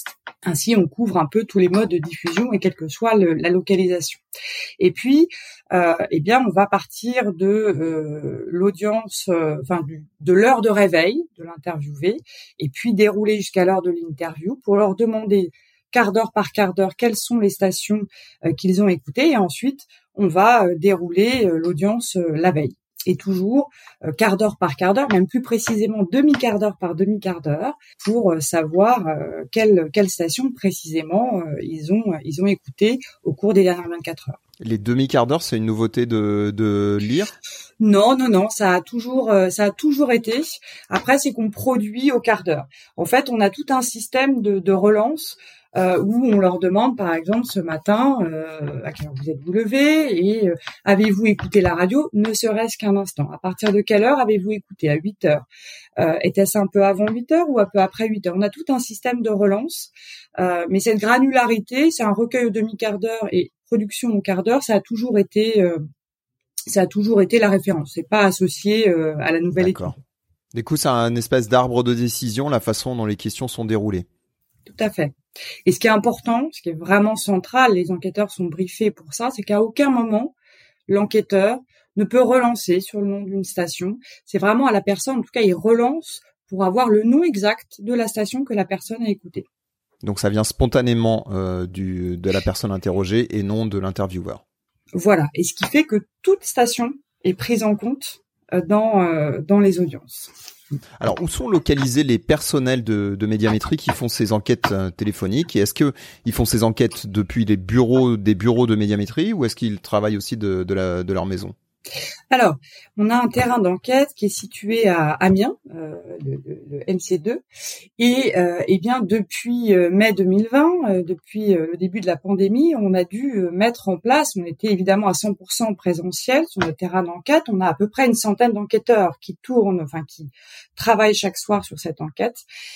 Ainsi, on couvre un peu tous les modes de diffusion et quelle que soit le, la localisation. Et puis, euh, eh bien, on va partir de euh, l'audience, euh, enfin, du, de l'heure de réveil de l'interviewé, et puis dérouler jusqu'à l'heure de l'interview pour leur demander quart d'heure par quart d'heure quelles sont les stations euh, qu'ils ont écoutées, et ensuite, on va euh, dérouler euh, l'audience euh, la veille. Et toujours euh, quart d'heure par quart d'heure, même plus précisément demi-quart d'heure par demi-quart d'heure, pour euh, savoir euh, quelle quelle station précisément euh, ils ont ils ont écouté au cours des dernières vingt-quatre heures. Les demi-quart d'heure, c'est une nouveauté de de lire ? Non, non, non, ça a toujours euh, ça a toujours été. Après, c'est qu'on produit au quart d'heure. En fait, on a tout un système de, de relance. Euh, où on leur demande, par exemple, ce matin, euh, à quelle heure vous êtes-vous levé et euh, avez-vous écouté la radio, ne serait-ce qu'un instant. À partir de quelle heure avez-vous écouté ? À huit heures. Euh, était-ce un peu avant huit heures ou un peu après huit heures ? On a tout un système de relance, euh, mais cette granularité, c'est un recueil au demi-quart d'heure et production au quart d'heure, ça a toujours été, euh, ça a toujours été la référence. C'est pas associé euh, à la nouvelle D'accord. étude. Du coup, c'est un espèce d'arbre de décision, la façon dont les questions sont déroulées. Tout à fait. Et ce qui est important, ce qui est vraiment central, les enquêteurs sont briefés pour ça, c'est qu'à aucun moment, l'enquêteur ne peut relancer sur le nom d'une station. C'est vraiment à la personne, en tout cas, il relance pour avoir le nom exact de la station que la personne a écoutée. Donc ça vient spontanément euh, du de la personne interrogée et non de l'intervieweur. Voilà. Et ce qui fait que toute station est prise en compte euh, dans euh, dans les audiences. Alors, où sont localisés les personnels de, de médiamétrie qui font ces enquêtes euh, téléphoniques ? Et est-ce que ils font ces enquêtes depuis les bureaux, des bureaux de médiamétrie, ou est-ce qu'ils travaillent aussi de, de, la, de leur maison ? Alors, on a un terrain d'enquête qui est situé à Amiens, euh, le, le, le M C deux, et euh, eh bien depuis euh, mai deux mille vingt, euh, depuis euh, le début de la pandémie, on a dû euh, mettre en place, on était évidemment à cent pour cent présentiel sur le terrain d'enquête, on a à peu près une centaine d'enquêteurs qui tournent, enfin qui travaillent chaque soir sur cette enquête,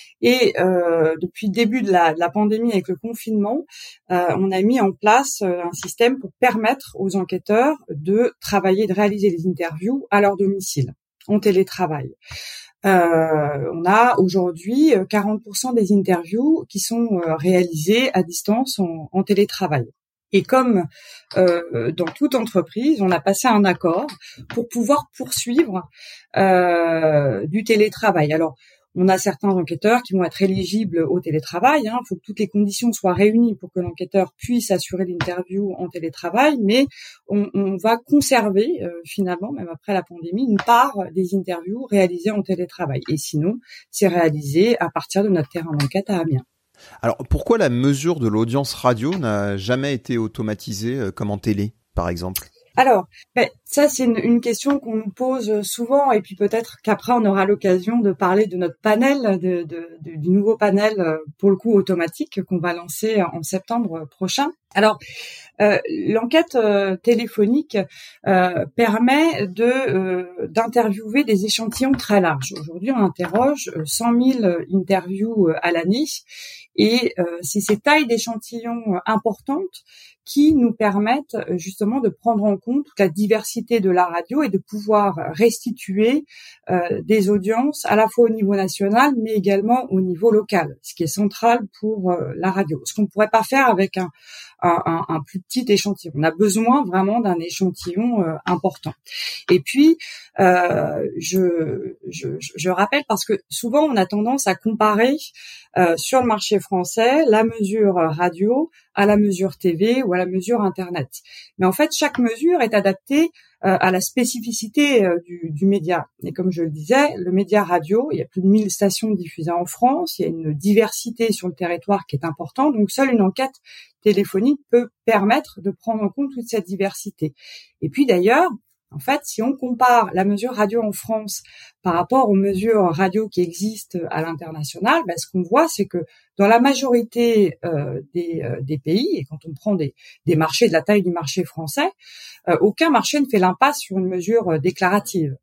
et euh, depuis le début de la, de la pandémie avec le confinement, euh, on a mis en place euh, un système pour permettre aux enquêteurs de travailler, de réaliser les interviews à leur domicile, en télétravail. Euh, on a aujourd'hui quarante pour cent des interviews qui sont euh, réalisées à distance en, en télétravail. Et comme euh, dans toute entreprise, on a passé un accord pour pouvoir poursuivre euh, du télétravail. Alors, on a certains enquêteurs qui vont être éligibles au télétravail. Hein. Il faut que toutes les conditions soient réunies pour que l'enquêteur puisse assurer l'interview en télétravail. Mais on, on va conserver, euh, finalement, même après la pandémie, une part des interviews réalisées en télétravail. Et sinon, c'est réalisé à partir de notre terrain d'enquête à Amiens. Alors, pourquoi la mesure de l'audience radio n'a jamais été automatisée euh, comme en télé, par exemple ? Alors, ben, ça c'est une, une question qu'on nous pose souvent, et puis peut-être qu'après on aura l'occasion de parler de notre panel, de, de, de, du nouveau panel pour le coup automatique qu'on va lancer en septembre prochain. Alors, euh, l'enquête euh, téléphonique euh, permet de euh, d'interviewer des échantillons très larges. Aujourd'hui, on interroge cent mille interviews à l'année, et euh, c'est ces tailles d'échantillons importantes qui nous permettent justement de prendre en compte toute la diversité de la radio et de pouvoir restituer euh, des audiences à la fois au niveau national mais également au niveau local, ce qui est central pour euh, la radio. Ce qu'on ne pourrait pas faire avec un, un, un plus petit échantillon. On a besoin vraiment d'un échantillon euh, important. Et puis, euh, je, je, je rappelle, parce que souvent on a tendance à comparer euh, sur le marché français la mesure radio à la mesure T V ou à la mesure Internet. Mais en fait, chaque mesure est adaptée euh, à la spécificité euh, du, du média. Et comme je le disais, le média radio, il y a plus de mille stations diffusées en France, il y a une diversité sur le territoire qui est importante, donc seule une enquête téléphonique peut permettre de prendre en compte toute cette diversité. Et puis d'ailleurs, en fait, si on compare la mesure radio en France par rapport aux mesures radio qui existent à l'international, ben, ce qu'on voit, c'est que dans la majorité euh, des, euh, des pays, et quand on prend des, des marchés de la taille du marché français, euh, aucun marché ne fait l'impasse sur une mesure euh, déclarative.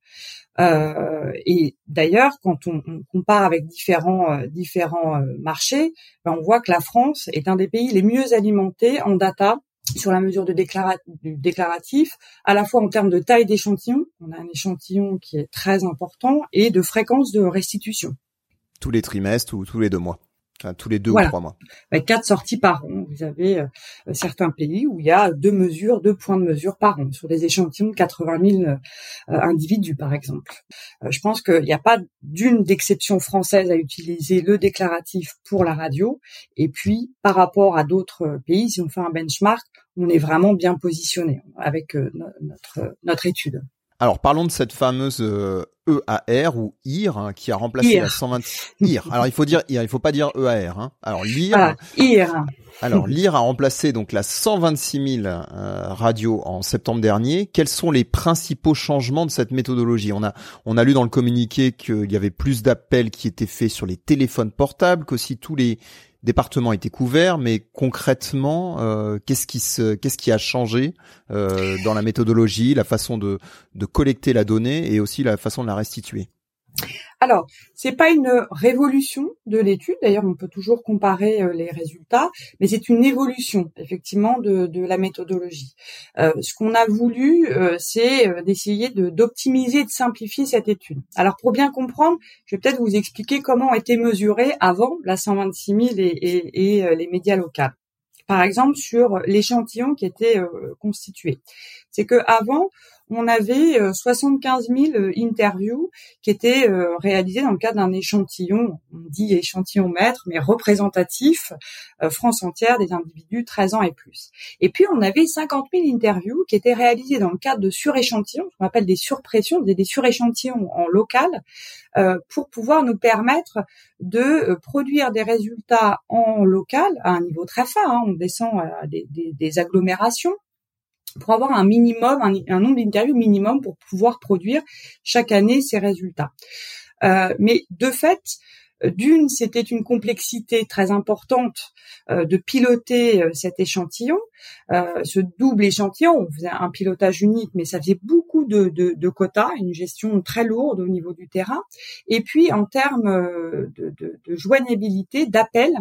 Euh, et d'ailleurs, quand on, on compare avec différents euh, différents euh, marchés, ben, on voit que la France est un des pays les mieux alimentés en data sur la mesure de déclara- du déclaratif, à la fois en termes de taille d'échantillon, on a un échantillon qui est très important, et de fréquence de restitution. Tous les trimestres ou tous les deux mois. Enfin, tous les deux voilà. ou trois mois. Bah, quatre sorties par an. Vous avez euh, certains pays où il y a deux mesures, deux points de mesure par an, sur des échantillons de quatre-vingt mille euh, individus, par exemple. Euh, je pense qu'il n'y a pas d'une d'exception française à utiliser le déclaratif pour la radio. Et puis, par rapport à d'autres pays, si on fait un benchmark, on est vraiment bien positionné avec euh, notre, notre étude. Alors, parlons de cette fameuse euh, E A R ou I R hein, qui a remplacé I R. la cent vingt. I R. Alors, il faut dire I R, il faut pas dire E A R. Hein. Alors, l'I R. Voilà, I R. Alors, l'I R a remplacé donc la cent vingt-six mille euh, radios en septembre dernier. Quels sont les principaux changements de cette méthodologie ? On a on a lu dans le communiqué qu'il y avait plus d'appels qui étaient faits sur les téléphones portables, qu'aussi tous les départements étaient couverts, mais concrètement, euh, qu'est-ce qui se, qu'est-ce qui a changé euh, dans la méthodologie, la façon de de collecter la donnée et aussi la façon de la restituer ? Alors, c'est pas une révolution de l'étude. D'ailleurs, on peut toujours comparer euh, les résultats, mais c'est une évolution, effectivement, de, de la méthodologie. Euh, ce qu'on a voulu, euh, c'est euh, d'essayer de, d'optimiser, de simplifier cette étude. Alors, pour bien comprendre, je vais peut-être vous expliquer comment étaient mesurés avant la cent vingt-six mille et, et, et euh, les médias locaux. Par exemple, sur l'échantillon qui était euh, constitué. C'est que avant, on avait euh, soixante-quinze mille interviews qui étaient euh, réalisées dans le cadre d'un échantillon, on dit échantillon mètre, mais représentatif, euh, France entière des individus treize ans et plus. Et puis, on avait cinquante mille interviews qui étaient réalisées dans le cadre de suréchantillons, ce qu'on appelle des surpressions, des, des suréchantillons en local, euh, pour pouvoir nous permettre de euh, produire des résultats en local à un niveau très fin. Hein, on descend à des, des, des agglomérations, pour avoir un minimum, un, un nombre d'interviews minimum pour pouvoir produire chaque année ces résultats. Euh, mais de fait, d'une, c'était une complexité très importante euh, de piloter euh, cet échantillon, euh, ce double échantillon. On faisait un pilotage unique, mais ça faisait beaucoup de, de, de quotas, une gestion très lourde au niveau du terrain. Et puis, en termes de, de, de joignabilité, d'appels,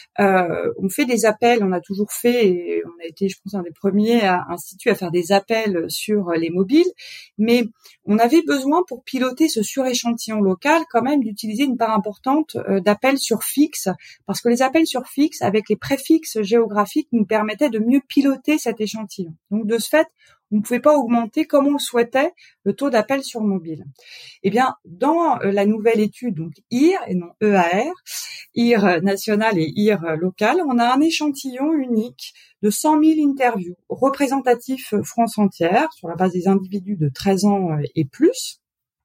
euh, on fait des appels, on a toujours fait, et on a été, je pense, un des premiers à, instituts à faire des appels sur les mobiles, mais on avait besoin, pour piloter ce suréchantillon local, quand même d'utiliser une part importante euh, d'appels sur fixe, parce que les appels sur fixe, avec les préfixes géographiques, nous permettaient de mieux piloter cet échantillon. Donc, de ce fait, on ne pouvait pas augmenter comme on le souhaitait le taux d'appel sur mobile. Eh bien, dans la nouvelle étude, donc I R et non E A R, I R national et I R local, on a un échantillon unique de cent mille interviews représentatifs France entière sur la base des individus de treize ans et plus.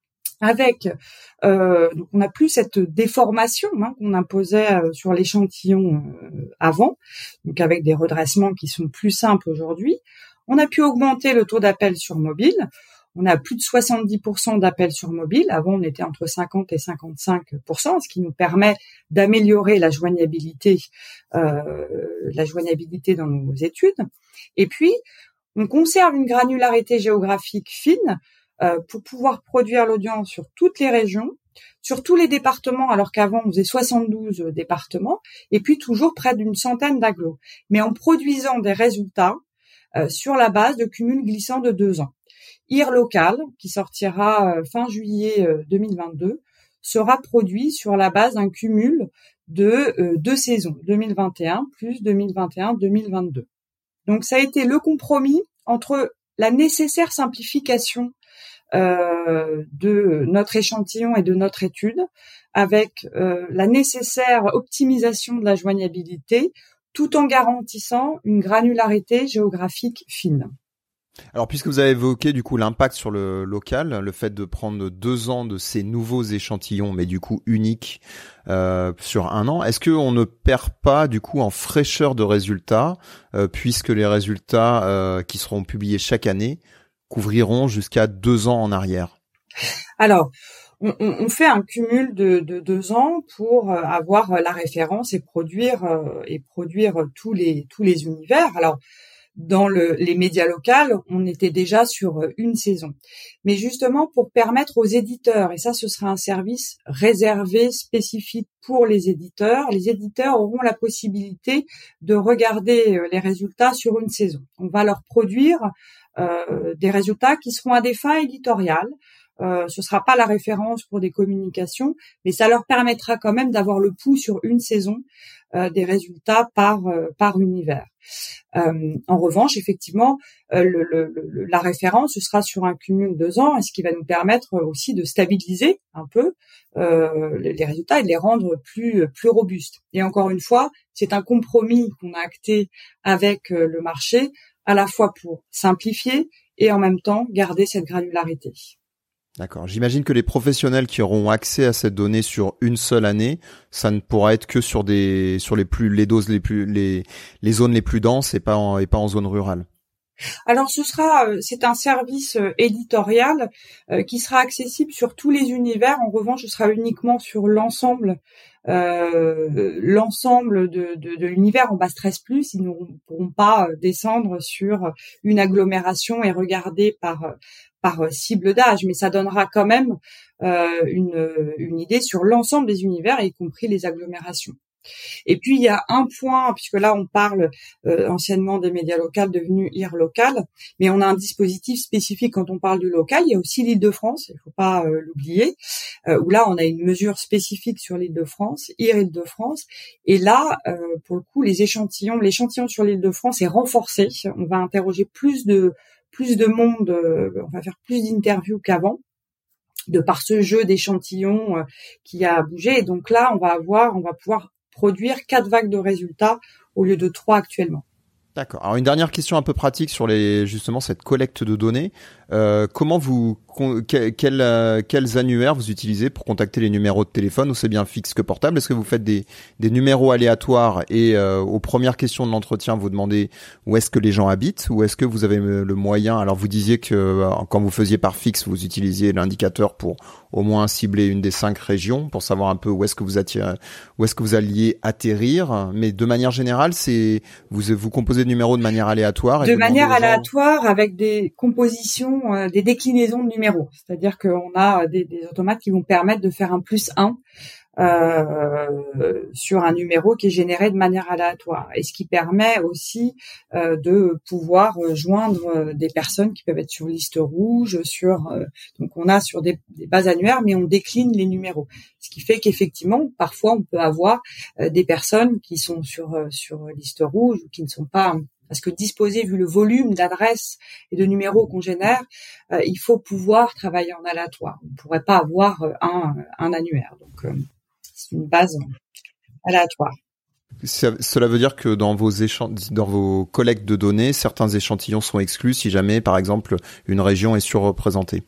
Avec, euh, donc on n'a plus cette déformation hein, qu'on imposait euh, sur l'échantillon euh, avant, donc avec des redressements qui sont plus simples aujourd'hui. On a pu augmenter le taux d'appel sur mobile. On a plus de soixante-dix pour cent d'appels sur mobile. Avant, on était entre cinquante et cinquante-cinq pour cent, ce qui nous permet d'améliorer la joignabilité, euh, la joignabilité dans nos études. Et puis, on conserve une granularité géographique fine euh, pour pouvoir produire l'audience sur toutes les régions, sur tous les départements, alors qu'avant, on faisait soixante-douze départements, et puis toujours près d'une centaine d'agglos. Mais en produisant des résultats Euh, sur la base de cumuls glissants de deux ans. I R local, qui sortira euh, fin juillet euh, deux mille vingt-deux, sera produit sur la base d'un cumul de euh, deux saisons, deux mille vingt et un plus deux mille vingt et un deux mille vingt-deux. Donc ça a été le compromis entre la nécessaire simplification euh, de notre échantillon et de notre étude, avec euh, la nécessaire optimisation de la joignabilité, tout en garantissant une granularité géographique fine. Alors, puisque vous avez évoqué du coup l'impact sur le local, le fait de prendre deux ans de ces nouveaux échantillons, mais du coup uniques euh, sur un an, est-ce qu'on ne perd pas du coup en fraîcheur de résultats, euh, puisque les résultats euh, qui seront publiés chaque année couvriront jusqu'à deux ans en arrière ? Alors, On, on fait un cumul de, de deux ans pour avoir la référence et produire et produire tous les tous les univers. Alors dans le, les médias locaux, on était déjà sur une saison. Mais justement pour permettre aux éditeurs, et ça ce sera un service réservé spécifique pour les éditeurs, les éditeurs auront la possibilité de regarder les résultats sur une saison. On va leur produire euh, des résultats qui seront à des fins éditoriales. Euh, ce sera pas la référence pour des communications, mais ça leur permettra quand même d'avoir le pouls sur une saison euh, des résultats par euh, par univers. Euh, en revanche, effectivement, euh, le, le, le, la référence ce sera sur un cumul de deux ans, et ce qui va nous permettre aussi de stabiliser un peu euh, les, les résultats et de les rendre plus plus robustes. Et encore une fois, c'est un compromis qu'on a acté avec euh, le marché, à la fois pour simplifier et en même temps garder cette granularité. D'accord. J'imagine que les professionnels qui auront accès à cette donnée sur une seule année, ça ne pourra être que sur des sur les plus les doses les plus les les zones les plus denses et pas en et pas en zone rurale. Alors ce sera c'est un service éditorial euh, qui sera accessible sur tous les univers. En revanche, ce sera uniquement sur l'ensemble euh, l'ensemble de, de, de l'univers en bas stress plus. Ils ne pourront pas descendre sur une agglomération et regarder par par cible d'âge, mais ça donnera quand même euh, une, une idée sur l'ensemble des univers, y compris les agglomérations. Et puis il y a un point, puisque là on parle euh, anciennement des médias locaux devenus I R local, mais on a un dispositif spécifique quand on parle du local. Il y a aussi l'Île-de-France, il ne faut pas euh, l'oublier, euh, où là on a une mesure spécifique sur l'Île-de-France, I R Île-de-France, et là euh, pour le coup les échantillons, l'échantillon sur l'Île-de-France est renforcé. On va interroger plus de plus de monde, euh, on va faire plus d'interviews qu'avant, de par ce jeu d'échantillons euh, qui a bougé. Et donc là, on va avoir, on va pouvoir produire quatre vagues de résultats au lieu de trois actuellement. D'accord. Alors une dernière question un peu pratique sur les justement cette collecte de données. Euh, comment vous quel, quel, euh, quels annuaires vous utilisez pour contacter les numéros de téléphone, ou c'est bien fixe que portable? Est-ce que vous faites des des numéros aléatoires et euh, aux premières questions de l'entretien vous demandez où est-ce que les gens habitent, ou est-ce que vous avez le moyen? Alors vous disiez que euh, quand vous faisiez par fixe, vous utilisiez l'indicateur pour au moins cibler une des cinq régions pour savoir un peu où est-ce que vous attirez, où est-ce que vous alliez atterrir. Mais de manière générale, c'est vous vous composez de numéros de manière aléatoire. Et de manière aléatoire avec des compositions, euh, des déclinaisons de numéros. C'est-à-dire qu'on a des, des automates qui vont permettre de faire un plus un euh, sur un numéro qui est généré de manière aléatoire, et ce qui permet aussi euh, de pouvoir joindre des personnes qui peuvent être sur liste rouge, sur euh, donc on a sur des, des bases annuaires, mais on décline les numéros, ce qui fait qu'effectivement parfois on peut avoir euh, des personnes qui sont sur euh, sur liste rouge ou qui ne sont pas, parce que disposer, vu le volume d'adresses et de numéros qu'on génère, euh, il faut pouvoir travailler en aléatoire. On ne pourrait pas avoir euh, un, un annuaire. Donc, euh, c'est une base aléatoire. Ça, cela veut dire que dans vos échant- dans vos collectes de données, certains échantillons sont exclus si jamais, par exemple, une région est surreprésentée.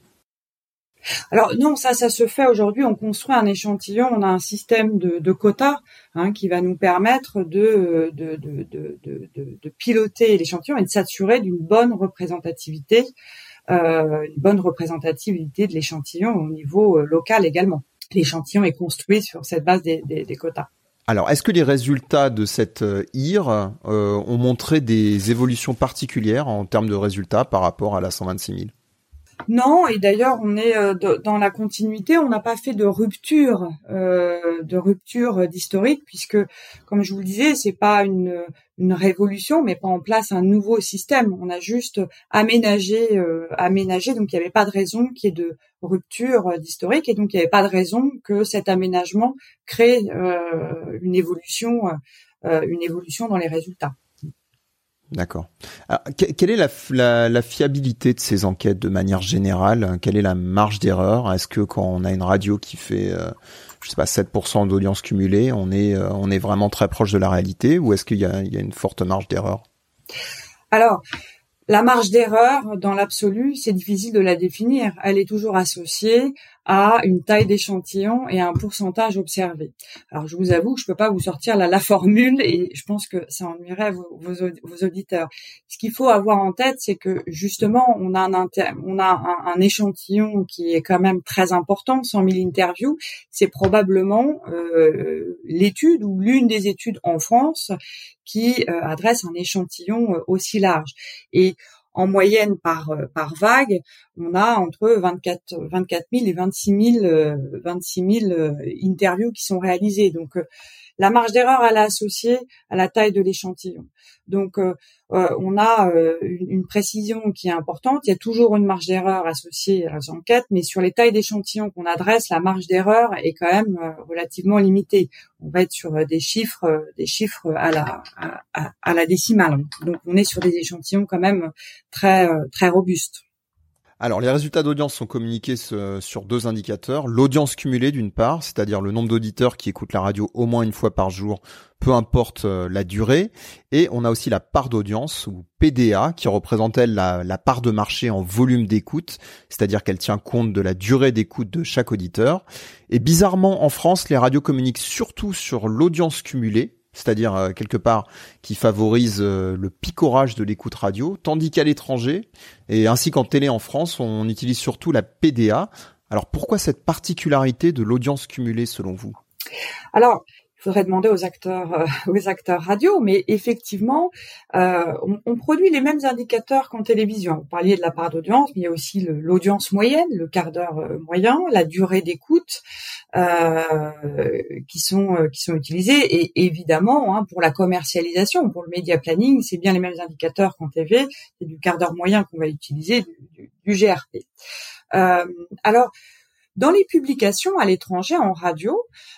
Alors non, ça, ça se fait aujourd'hui. On construit un échantillon, on a un système de, de quotas hein, qui va nous permettre de de, de, de, de, de, de piloter l'échantillon et de s'assurer d'une bonne représentativité, euh, une bonne représentativité de l'échantillon au niveau euh, local également. L'échantillon est construit sur cette base des, des, des quotas. Alors, est-ce que les résultats de cette I R euh, ont montré des évolutions particulières en termes de résultats par rapport à la cent vingt-six mille? Non, et d'ailleurs on est euh, de, dans la continuité, on n'a pas fait de rupture, euh, de rupture d'historique, puisque comme je vous le disais, c'est pas une une révolution, mais pas en place un nouveau système. On a juste aménagé, euh, aménagé, donc il n'y avait pas de raison qu'il y ait de rupture d'historique, et donc il n'y avait pas de raison que cet aménagement crée euh, une évolution, euh, une évolution dans les résultats. D'accord. Alors, quelle est la, la, la fiabilité de ces enquêtes de manière générale? Quelle est la marge d'erreur? Est-ce que quand on a une radio qui fait, euh, je sais pas, sept pour cent d'audience cumulée, on est, euh, on est vraiment très proche de la réalité, ou est-ce qu'il y a, il y a une forte marge d'erreur? Alors, la marge d'erreur, dans l'absolu, c'est difficile de la définir. Elle est toujours associée à une taille d'échantillon et à un pourcentage observé. Alors, je vous avoue que je peux pas vous sortir la, la formule, et je pense que ça ennuierait vos, vos, vos auditeurs. Ce qu'il faut avoir en tête, c'est que justement, on a un, inter, on a un, un échantillon qui est quand même très important, cent mille interviews. C'est probablement euh, l'étude ou l'une des études en France qui euh, adresse un échantillon euh, aussi large. Et en moyenne par par vague, on a entre vingt-quatre mille et vingt-six mille, vingt-six mille interviews qui sont réalisées. Donc la marge d'erreur, elle est associée à la taille de l'échantillon. Donc, euh, euh, on a euh, une, une précision qui est importante. Il y a toujours une marge d'erreur associée à les enquêtes, mais sur les tailles d'échantillons qu'on adresse, la marge d'erreur est quand même euh, relativement limitée. On va être sur euh, des chiffres, euh, des chiffres à la à, à, à la décimale. Donc, on est sur des échantillons quand même très euh, très robustes. Alors, les résultats d'audience sont communiqués sur deux indicateurs. L'audience cumulée, d'une part, c'est-à-dire le nombre d'auditeurs qui écoutent la radio au moins une fois par jour, peu importe la durée. Et on a aussi la part d'audience, ou P D A, qui représente, elle, la, la part de marché en volume d'écoute, c'est-à-dire qu'elle tient compte de la durée d'écoute de chaque auditeur. Et bizarrement, en France, les radios communiquent surtout sur l'audience cumulée, c'est-à-dire euh, quelque part qui favorise euh, le picorage de l'écoute radio, tandis qu'à l'étranger, et ainsi qu'en télé en France, on utilise surtout la P D A. Alors pourquoi cette particularité de l'audience cumulée selon vous ? Alors, il faudrait demander aux acteurs, euh, aux acteurs radio, mais effectivement, euh, on, on produit les mêmes indicateurs qu'en télévision. Vous parliez de la part d'audience, mais il y a aussi le, l'audience moyenne, le quart d'heure euh, moyen, la durée d'écoute, euh, qui sont euh, qui sont utilisés. Et évidemment, hein, pour la commercialisation, pour le media planning, c'est bien les mêmes indicateurs qu'en T V. C'est du quart d'heure moyen qu'on va utiliser, du, du, du G R P. Euh, alors, dans les publications à l'étranger en radio,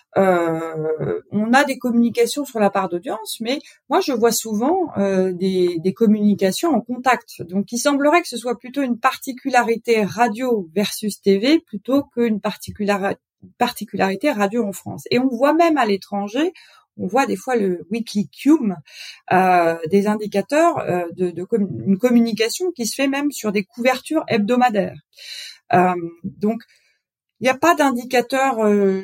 euh, on a des communications sur la part d'audience, mais moi je vois souvent euh, des, des communications en contact. Donc il semblerait que ce soit plutôt une particularité radio versus T V plutôt qu'une particularité particularité radio en France. Et on voit même à l'étranger, on voit des fois le weekly C U M, euh, des indicateurs euh, de, de com- une communication qui se fait même sur des couvertures hebdomadaires. Euh, donc il n'y a pas d'indicateur euh,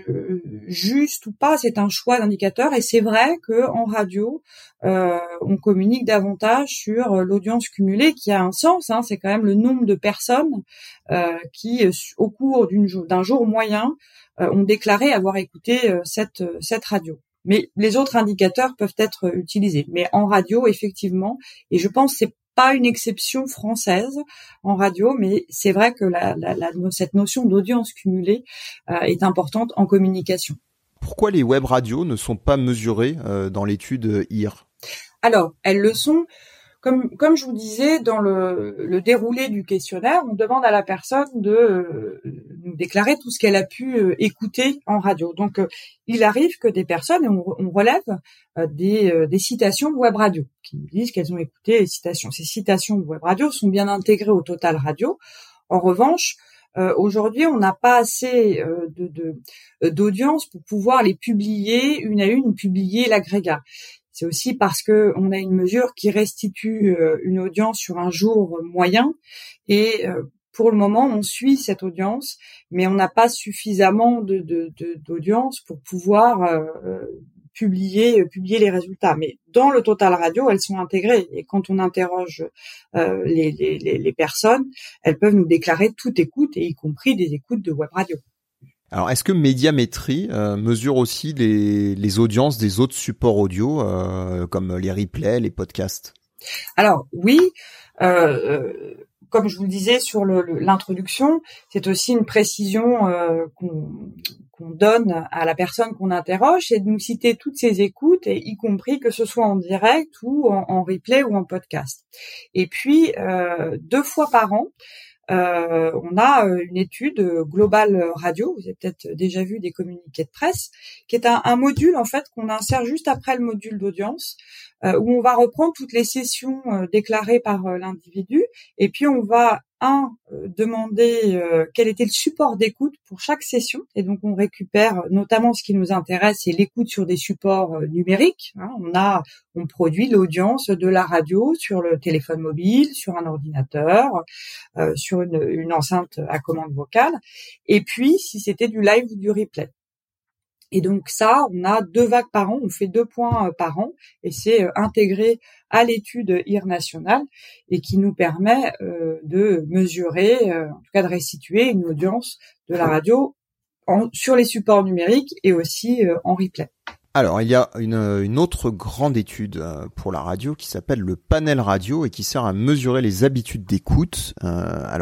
juste ou pas, c'est un choix d'indicateur. Et c'est vrai que en radio, euh, on communique davantage sur l'audience cumulée, qui a un sens. Hein, c'est quand même le nombre de personnes euh, qui, au cours d'une, d'un jour moyen, euh, ont déclaré avoir écouté euh, cette, cette radio. Mais les autres indicateurs peuvent être utilisés. Mais en radio, effectivement, et je pense que c'est pas une exception française en radio, mais c'est vrai que la, la, la, cette notion d'audience cumulée euh, est importante en communication. Pourquoi les web radios ne sont pas mesurées euh, dans l'étude I R ? Alors, elles le sont. Comme, comme je vous disais, dans le, le déroulé du questionnaire, on demande à la personne de euh, nous déclarer tout ce qu'elle a pu euh, écouter en radio. Donc, euh, il arrive que des personnes, et on, on relève euh, des, euh, des citations de web radio, qui nous disent qu'elles ont écouté les citations. Ces citations de web radio sont bien intégrées au total radio. En revanche, euh, aujourd'hui, on n'a pas assez euh, de, de, d'audience pour pouvoir les publier une à une ou publier l'agrégat. C'est aussi parce que on a une mesure qui restitue euh, une audience sur un jour moyen et euh, pour le moment on suit cette audience, mais on n'a pas suffisamment de, de, de d'audience pour pouvoir euh, publier publier les résultats. Mais dans le total radio, elles sont intégrées et quand on interroge euh, les, les, les personnes, elles peuvent nous déclarer toute écoute et y compris des écoutes de web radio. Alors, est-ce que Médiamétrie euh, mesure aussi les, les audiences des autres supports audio, euh, comme les replays, les podcasts ? Alors, oui, euh, comme je vous le disais sur le, le, l'introduction, c'est aussi une précision euh, qu'on, qu'on donne à la personne qu'on interroge, c'est de nous citer toutes ses écoutes, et y compris que ce soit en direct ou en, en replay ou en podcast. Et puis, euh, deux fois par an, Euh, on a une étude globale radio, vous avez peut-être déjà vu des communiqués de presse, qui est un, un module en fait qu'on insère juste après le module d'audience, euh, où on va reprendre toutes les sessions euh, déclarées par euh, l'individu, et puis on va un euh, demander euh, quel était le support d'écoute pour chaque session, et donc on récupère notamment ce qui nous intéresse, c'est l'écoute sur des supports euh, numériques. Hein, on a, on produit l'audience de la radio sur le téléphone mobile, sur un ordinateur, euh, sur une, une enceinte à commande vocale, et puis si c'était du live ou du replay. Et donc ça, on a deux vagues par an, on fait deux points par an, et c'est intégré à l'étude I R nationale et qui nous permet euh, de mesurer, euh, en tout cas de restituer une audience de la radio en, sur les supports numériques et aussi euh, en replay. Alors, il y a une, une autre grande étude pour la radio qui s'appelle le panel radio et qui sert à mesurer les habitudes d'écoute. Euh, alors,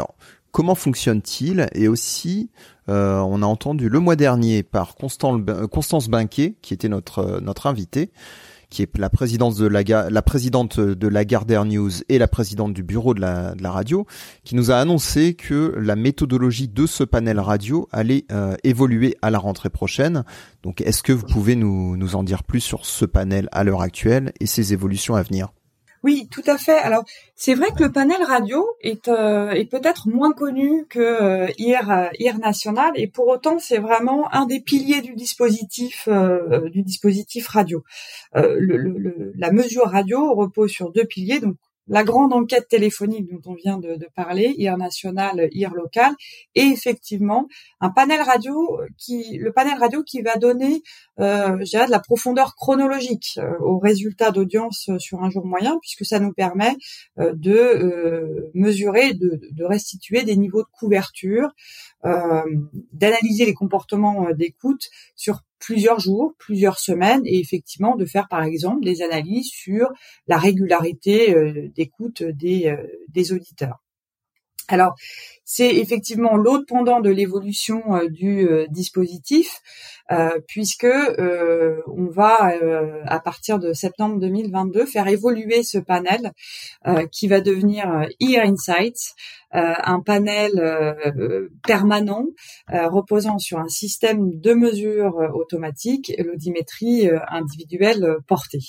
comment fonctionne-t-il? Et aussi, euh, on a entendu le mois dernier par Constant, Constance Binquet, qui était notre notre invitée, qui est la présidente de la, la présidente de Lagardère News et la présidente du bureau de la, de la radio, qui nous a annoncé que la méthodologie de ce panel radio allait euh, évoluer à la rentrée prochaine. Donc, est-ce que vous pouvez nous, nous en dire plus sur ce panel à l'heure actuelle et ses évolutions à venir? Oui, tout à fait. Alors, c'est vrai que le panel radio est, euh, est peut-être moins connu que euh, I R, euh, I R National, et pour autant, c'est vraiment un des piliers du dispositif euh, du dispositif radio. Euh, le, le, la mesure radio repose sur deux piliers, donc la grande enquête téléphonique dont on vient de, de parler, I R national, I R local, et effectivement un panel radio qui, le panel radio qui va donner, euh, je dirais, de la profondeur chronologique euh, aux résultats d'audience sur un jour moyen, puisque ça nous permet euh, de euh, mesurer, de, de restituer des niveaux de couverture, euh, d'analyser les comportements d'écoute sur plusieurs jours, plusieurs semaines, et effectivement de faire par exemple des analyses sur la régularité euh, d'écoute des, euh, des auditeurs. Alors, c'est effectivement l'autre pendant de l'évolution euh, du euh, dispositif, euh, puisque euh, on va, euh, à partir de septembre deux mille vingt-deux, faire évoluer ce panel euh, qui va devenir euh, I R Insights, euh, un panel euh, permanent euh, reposant sur un système de mesure euh, automatique et l'audiométrie euh, individuelle euh, portée.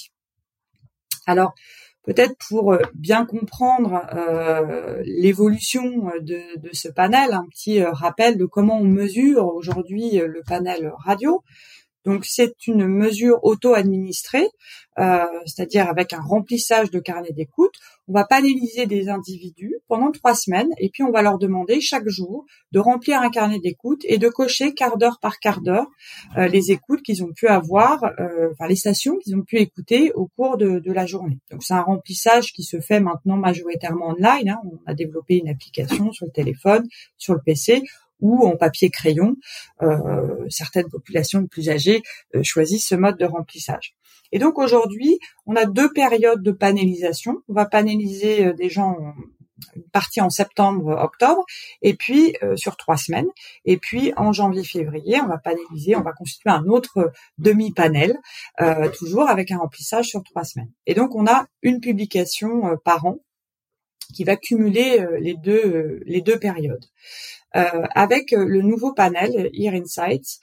Alors, peut-être pour bien comprendre euh, l'évolution de, de ce panel, un petit euh, rappel de comment on mesure aujourd'hui euh, le panel radio. Donc, c'est une mesure auto-administrée, euh, c'est-à-dire avec un remplissage de carnet d'écoute. On va panéliser des individus pendant trois semaines et puis on va leur demander chaque jour de remplir un carnet d'écoute et de cocher quart d'heure par quart d'heure euh, les écoutes qu'ils ont pu avoir, euh, enfin les stations qu'ils ont pu écouter au cours de, de la journée. Donc, c'est un remplissage qui se fait maintenant majoritairement online, hein. On a développé une application sur le téléphone, sur le P C, ou en papier crayon. Euh, certaines populations plus âgées euh, choisissent ce mode de remplissage. Et donc aujourd'hui, on a deux périodes de panélisation. On va panéliser euh, des gens, une partie en septembre, octobre, et puis euh, sur trois semaines. Et puis en janvier, février, on va panéliser, on va constituer un autre demi-panel, euh, toujours avec un remplissage sur trois semaines. Et donc on a une publication euh, par an qui va cumuler euh, les deux euh, les deux périodes. Euh, avec le nouveau panel I R Insights,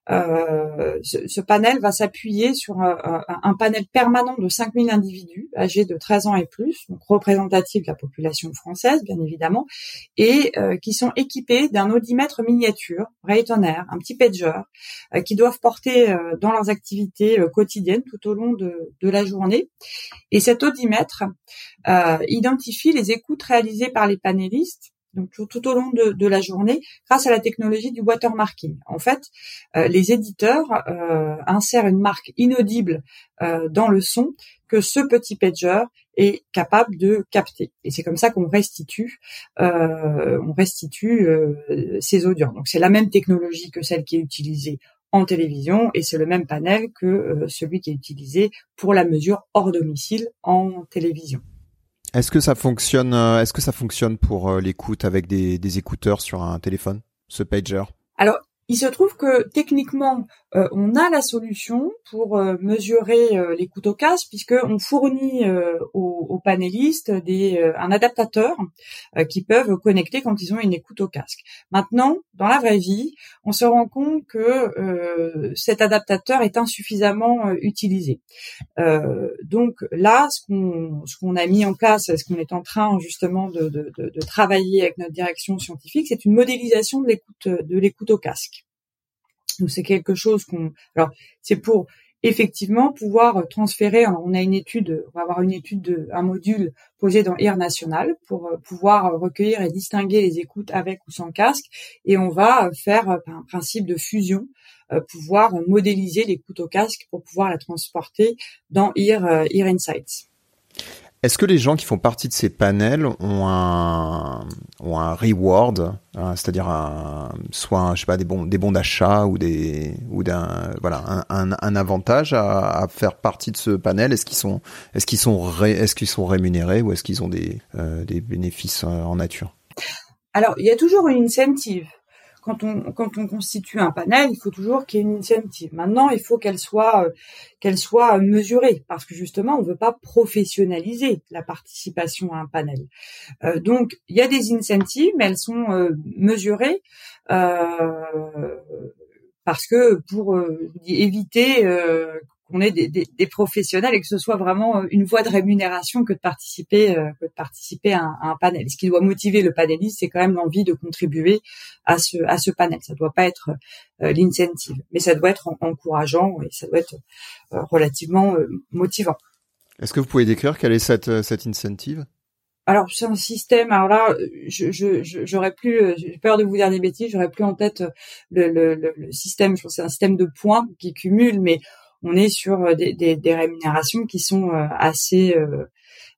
euh, ce, ce panel va s'appuyer sur un, un, un panel permanent de cinq mille individus âgés de treize ans et plus, donc représentatifs de la population française bien évidemment, et euh, qui sont équipés d'un audimètre miniature, Raytoner, un petit pager, euh, qui doivent porter euh, dans leurs activités euh, quotidiennes tout au long de, de la journée. Et cet audimètre euh, identifie les écoutes réalisées par les panélistes, donc tout, tout au long de, de la journée, grâce à la technologie du watermarking. En fait, euh, les éditeurs euh, insèrent une marque inaudible euh, dans le son que ce petit pager est capable de capter. Et c'est comme ça qu'on restitue, euh, on restitue euh, ces audiences. Donc c'est la même technologie que celle qui est utilisée en télévision et c'est le même panel que euh, celui qui est utilisé pour la mesure hors domicile en télévision. Est-ce que ça fonctionne, est-ce que ça fonctionne pour l'écoute avec des, des écouteurs sur un téléphone, ce pager? Alors, il se trouve que techniquement, euh, on a la solution pour euh, mesurer euh, l'écoute au casque, puisque on fournit euh, aux, aux panélistes des, euh, un adaptateur euh, qui peuvent connecter quand ils ont une écoute au casque. Maintenant, dans la vraie vie, on se rend compte que euh, cet adaptateur est insuffisamment euh, utilisé. Euh, donc là, ce qu'on, ce qu'on a mis en place, ce qu'on est en train justement de, de, de, de travailler avec notre direction scientifique, c'est une modélisation de l'écoute, de l'écoute au casque. Donc c'est quelque chose qu'on, alors c'est pour effectivement pouvoir transférer. Alors, on a une étude, on va avoir une étude de un module posé dans I R National pour pouvoir recueillir et distinguer les écoutes avec ou sans casque, et on va faire un principe de fusion, pouvoir modéliser l'écoute au casque pour pouvoir la transporter dans I R, I R Insights. Est-ce que les gens qui font partie de ces panels ont un ont un reward, hein, c'est-à-dire un, soit un, je sais pas des bons des bons d'achat ou des ou d'un voilà un, un, un avantage à, à faire partie de ce panel? Est-ce qu'ils sont est-ce qu'ils sont ré, est-ce qu'ils sont rémunérés ou est-ce qu'ils ont des euh, des bénéfices en nature? Alors, il y a toujours une incentive. Quand on quand on constitue un panel, il faut toujours qu'il y ait une incentive. Maintenant, il faut qu'elle soit euh, qu'elle soit mesurée, parce que justement, on ne veut pas professionnaliser la participation à un panel. Euh, donc, il y a des incentives, mais elles sont euh, mesurées euh, parce que pour euh, éviter euh, qu'on ait des, des, des professionnels et que ce soit vraiment une voie de rémunération que de participer euh, que de participer à un, à un panel. Ce qui doit motiver le panéliste, c'est quand même l'envie de contribuer à ce à ce panel. Ça doit pas être euh, l'incentive, mais ça doit être en, encourageant et ça doit être euh, relativement euh, motivant. Est-ce que vous pouvez décrire quelle est cette cette incentive? Alors c'est un système. Alors là, je, je, je j'aurais plus, j'ai peur de vous dire des bêtises, j'aurais plus en tête le, le, le, le système. Je pense que c'est un système de points qui cumule, mais on est sur des, des, des rémunérations qui sont assez, euh,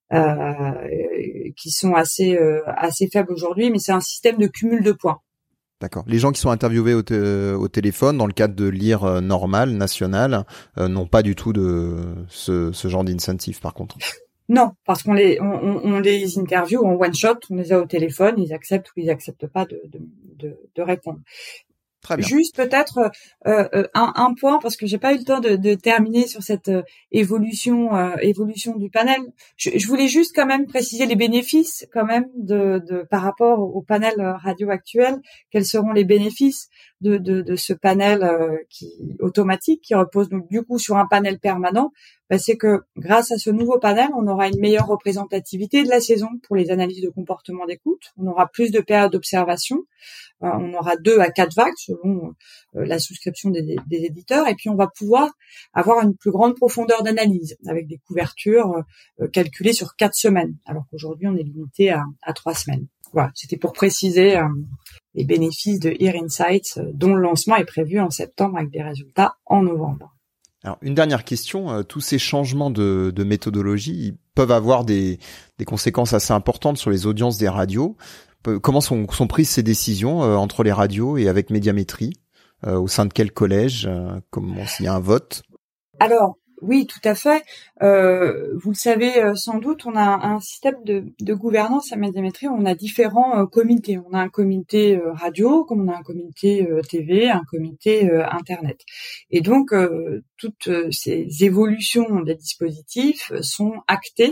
euh, qui sont assez, euh, assez faibles aujourd'hui, mais c'est un système de cumul de points. D'accord. Les gens qui sont interviewés au, t- au téléphone, dans le cadre de l'I R euh, normal, national, euh, n'ont pas du tout de ce, ce genre d'incentive, par contre. Non, parce qu'on les, on, on les interviewe en one shot, on les a au téléphone, ils acceptent ou ils acceptent pas de, de, de, de répondre. Très bien. Juste peut-être euh, euh, un, un point, parce que j'ai pas eu le temps de, de terminer sur cette euh, évolution euh, évolution du panel. Je, je voulais juste quand même préciser les bénéfices quand même de, de par rapport au panel radio actuel. Quels seront les bénéfices de, de, de ce panel euh, qui automatique qui repose donc du coup sur un panel permanent? Ben, c'est que grâce à ce nouveau panel, on aura une meilleure représentativité de la saison pour les analyses de comportement d'écoute. On aura plus de périodes d'observation. Euh, on aura deux à quatre vagues selon euh, la souscription des, des éditeurs. Et puis, on va pouvoir avoir une plus grande profondeur d'analyse avec des couvertures euh, calculées sur quatre semaines, alors qu'aujourd'hui, on est limité à, à trois semaines. Voilà, c'était pour préciser euh, les bénéfices de Ear Insights, euh, dont le lancement est prévu en septembre avec des résultats en novembre. Alors, une dernière question. Euh, tous ces changements de, de méthodologie ils peuvent avoir des, des conséquences assez importantes sur les audiences des radios. Pe- comment sont, sont prises ces décisions euh, entre les radios et avec Médiamétrie euh, au sein de quel collège euh, Comment s'il y a un vote? Alors, oui, tout à fait. Euh, vous le savez euh, sans doute, on a un système de, de gouvernance à Médiamétrie. On a différents euh, comités. On a un comité euh, radio, comme on a un comité euh, T V, un comité euh, Internet. Et donc, euh, toutes euh, ces évolutions des dispositifs sont actées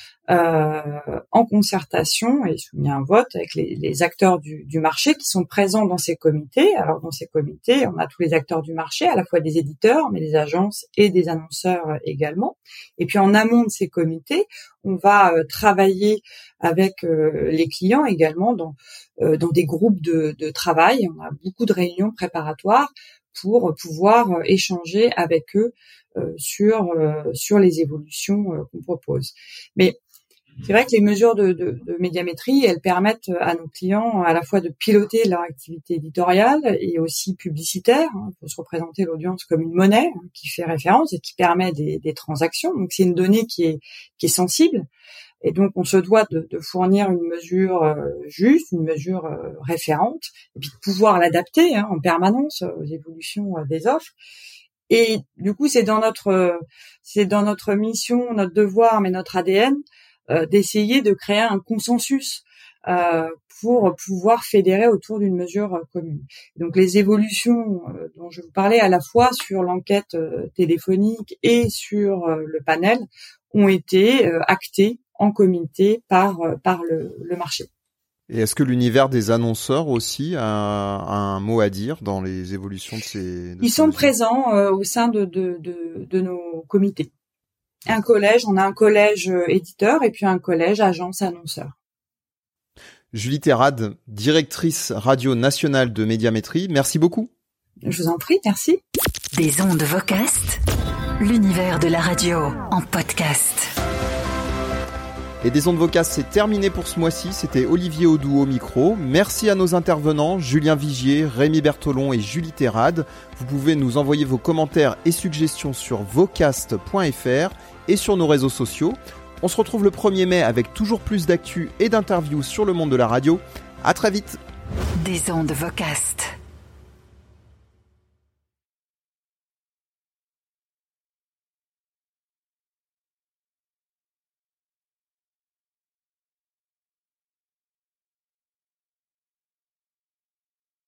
Euh, en concertation et soumis à un vote avec les, les acteurs du, du marché qui sont présents dans ces comités. Alors dans ces comités, on a tous les acteurs du marché, à la fois des éditeurs, mais des agences et des annonceurs également. Et puis en amont de ces comités, on va euh, travailler avec euh, les clients également dans, euh, dans des groupes de, de travail. On a beaucoup de réunions préparatoires pour pouvoir euh, échanger avec eux euh, sur euh, sur les évolutions euh, qu'on propose. Mais c'est vrai que les mesures de, de, de médiamétrie, elles permettent à nos clients à la fois de piloter leur activité éditoriale et aussi publicitaire. Il faut se représenter l'audience comme une monnaie qui fait référence et qui permet des, des transactions. Donc c'est une donnée qui est qui est sensible. Et donc on se doit de, de fournir une mesure euh, juste, une mesure euh, référente, et puis de pouvoir l'adapter hein, en permanence aux évolutions euh, des offres. Et du coup c'est dans notre c'est dans notre mission, notre devoir, mais notre A D N. Euh, d'essayer de créer un consensus euh, pour pouvoir fédérer autour d'une mesure euh, commune. Donc les évolutions euh, dont je vous parlais à la fois sur l'enquête euh, téléphonique et sur euh, le panel ont été euh, actées en comité par euh, par le, le marché. Et est-ce que l'univers des annonceurs aussi a, a un mot à dire dans les évolutions de ces... De Ils ces sont mesures présents euh, au sein de, de, de, de nos comités. Un collège, on a un collège éditeur et puis un collège agence annonceur. Julie Terrade, directrice radio nationale de Médiamétrie, merci beaucoup. Je vous en prie, merci. Des ondes Vocast, l'univers de la radio en podcast. Et des ondes Vocast, c'est terminé pour ce mois-ci. C'était Olivier Audoux au micro. Merci à nos intervenants, Julien Vigier, Rémi Bertolon et Julie Terrade. Vous pouvez nous envoyer vos commentaires et suggestions sur vocast point f r et sur nos réseaux sociaux. On se retrouve le premier mai avec toujours plus d'actu et d'interviews sur le monde de la radio. À très vite. Des ondes Vocast.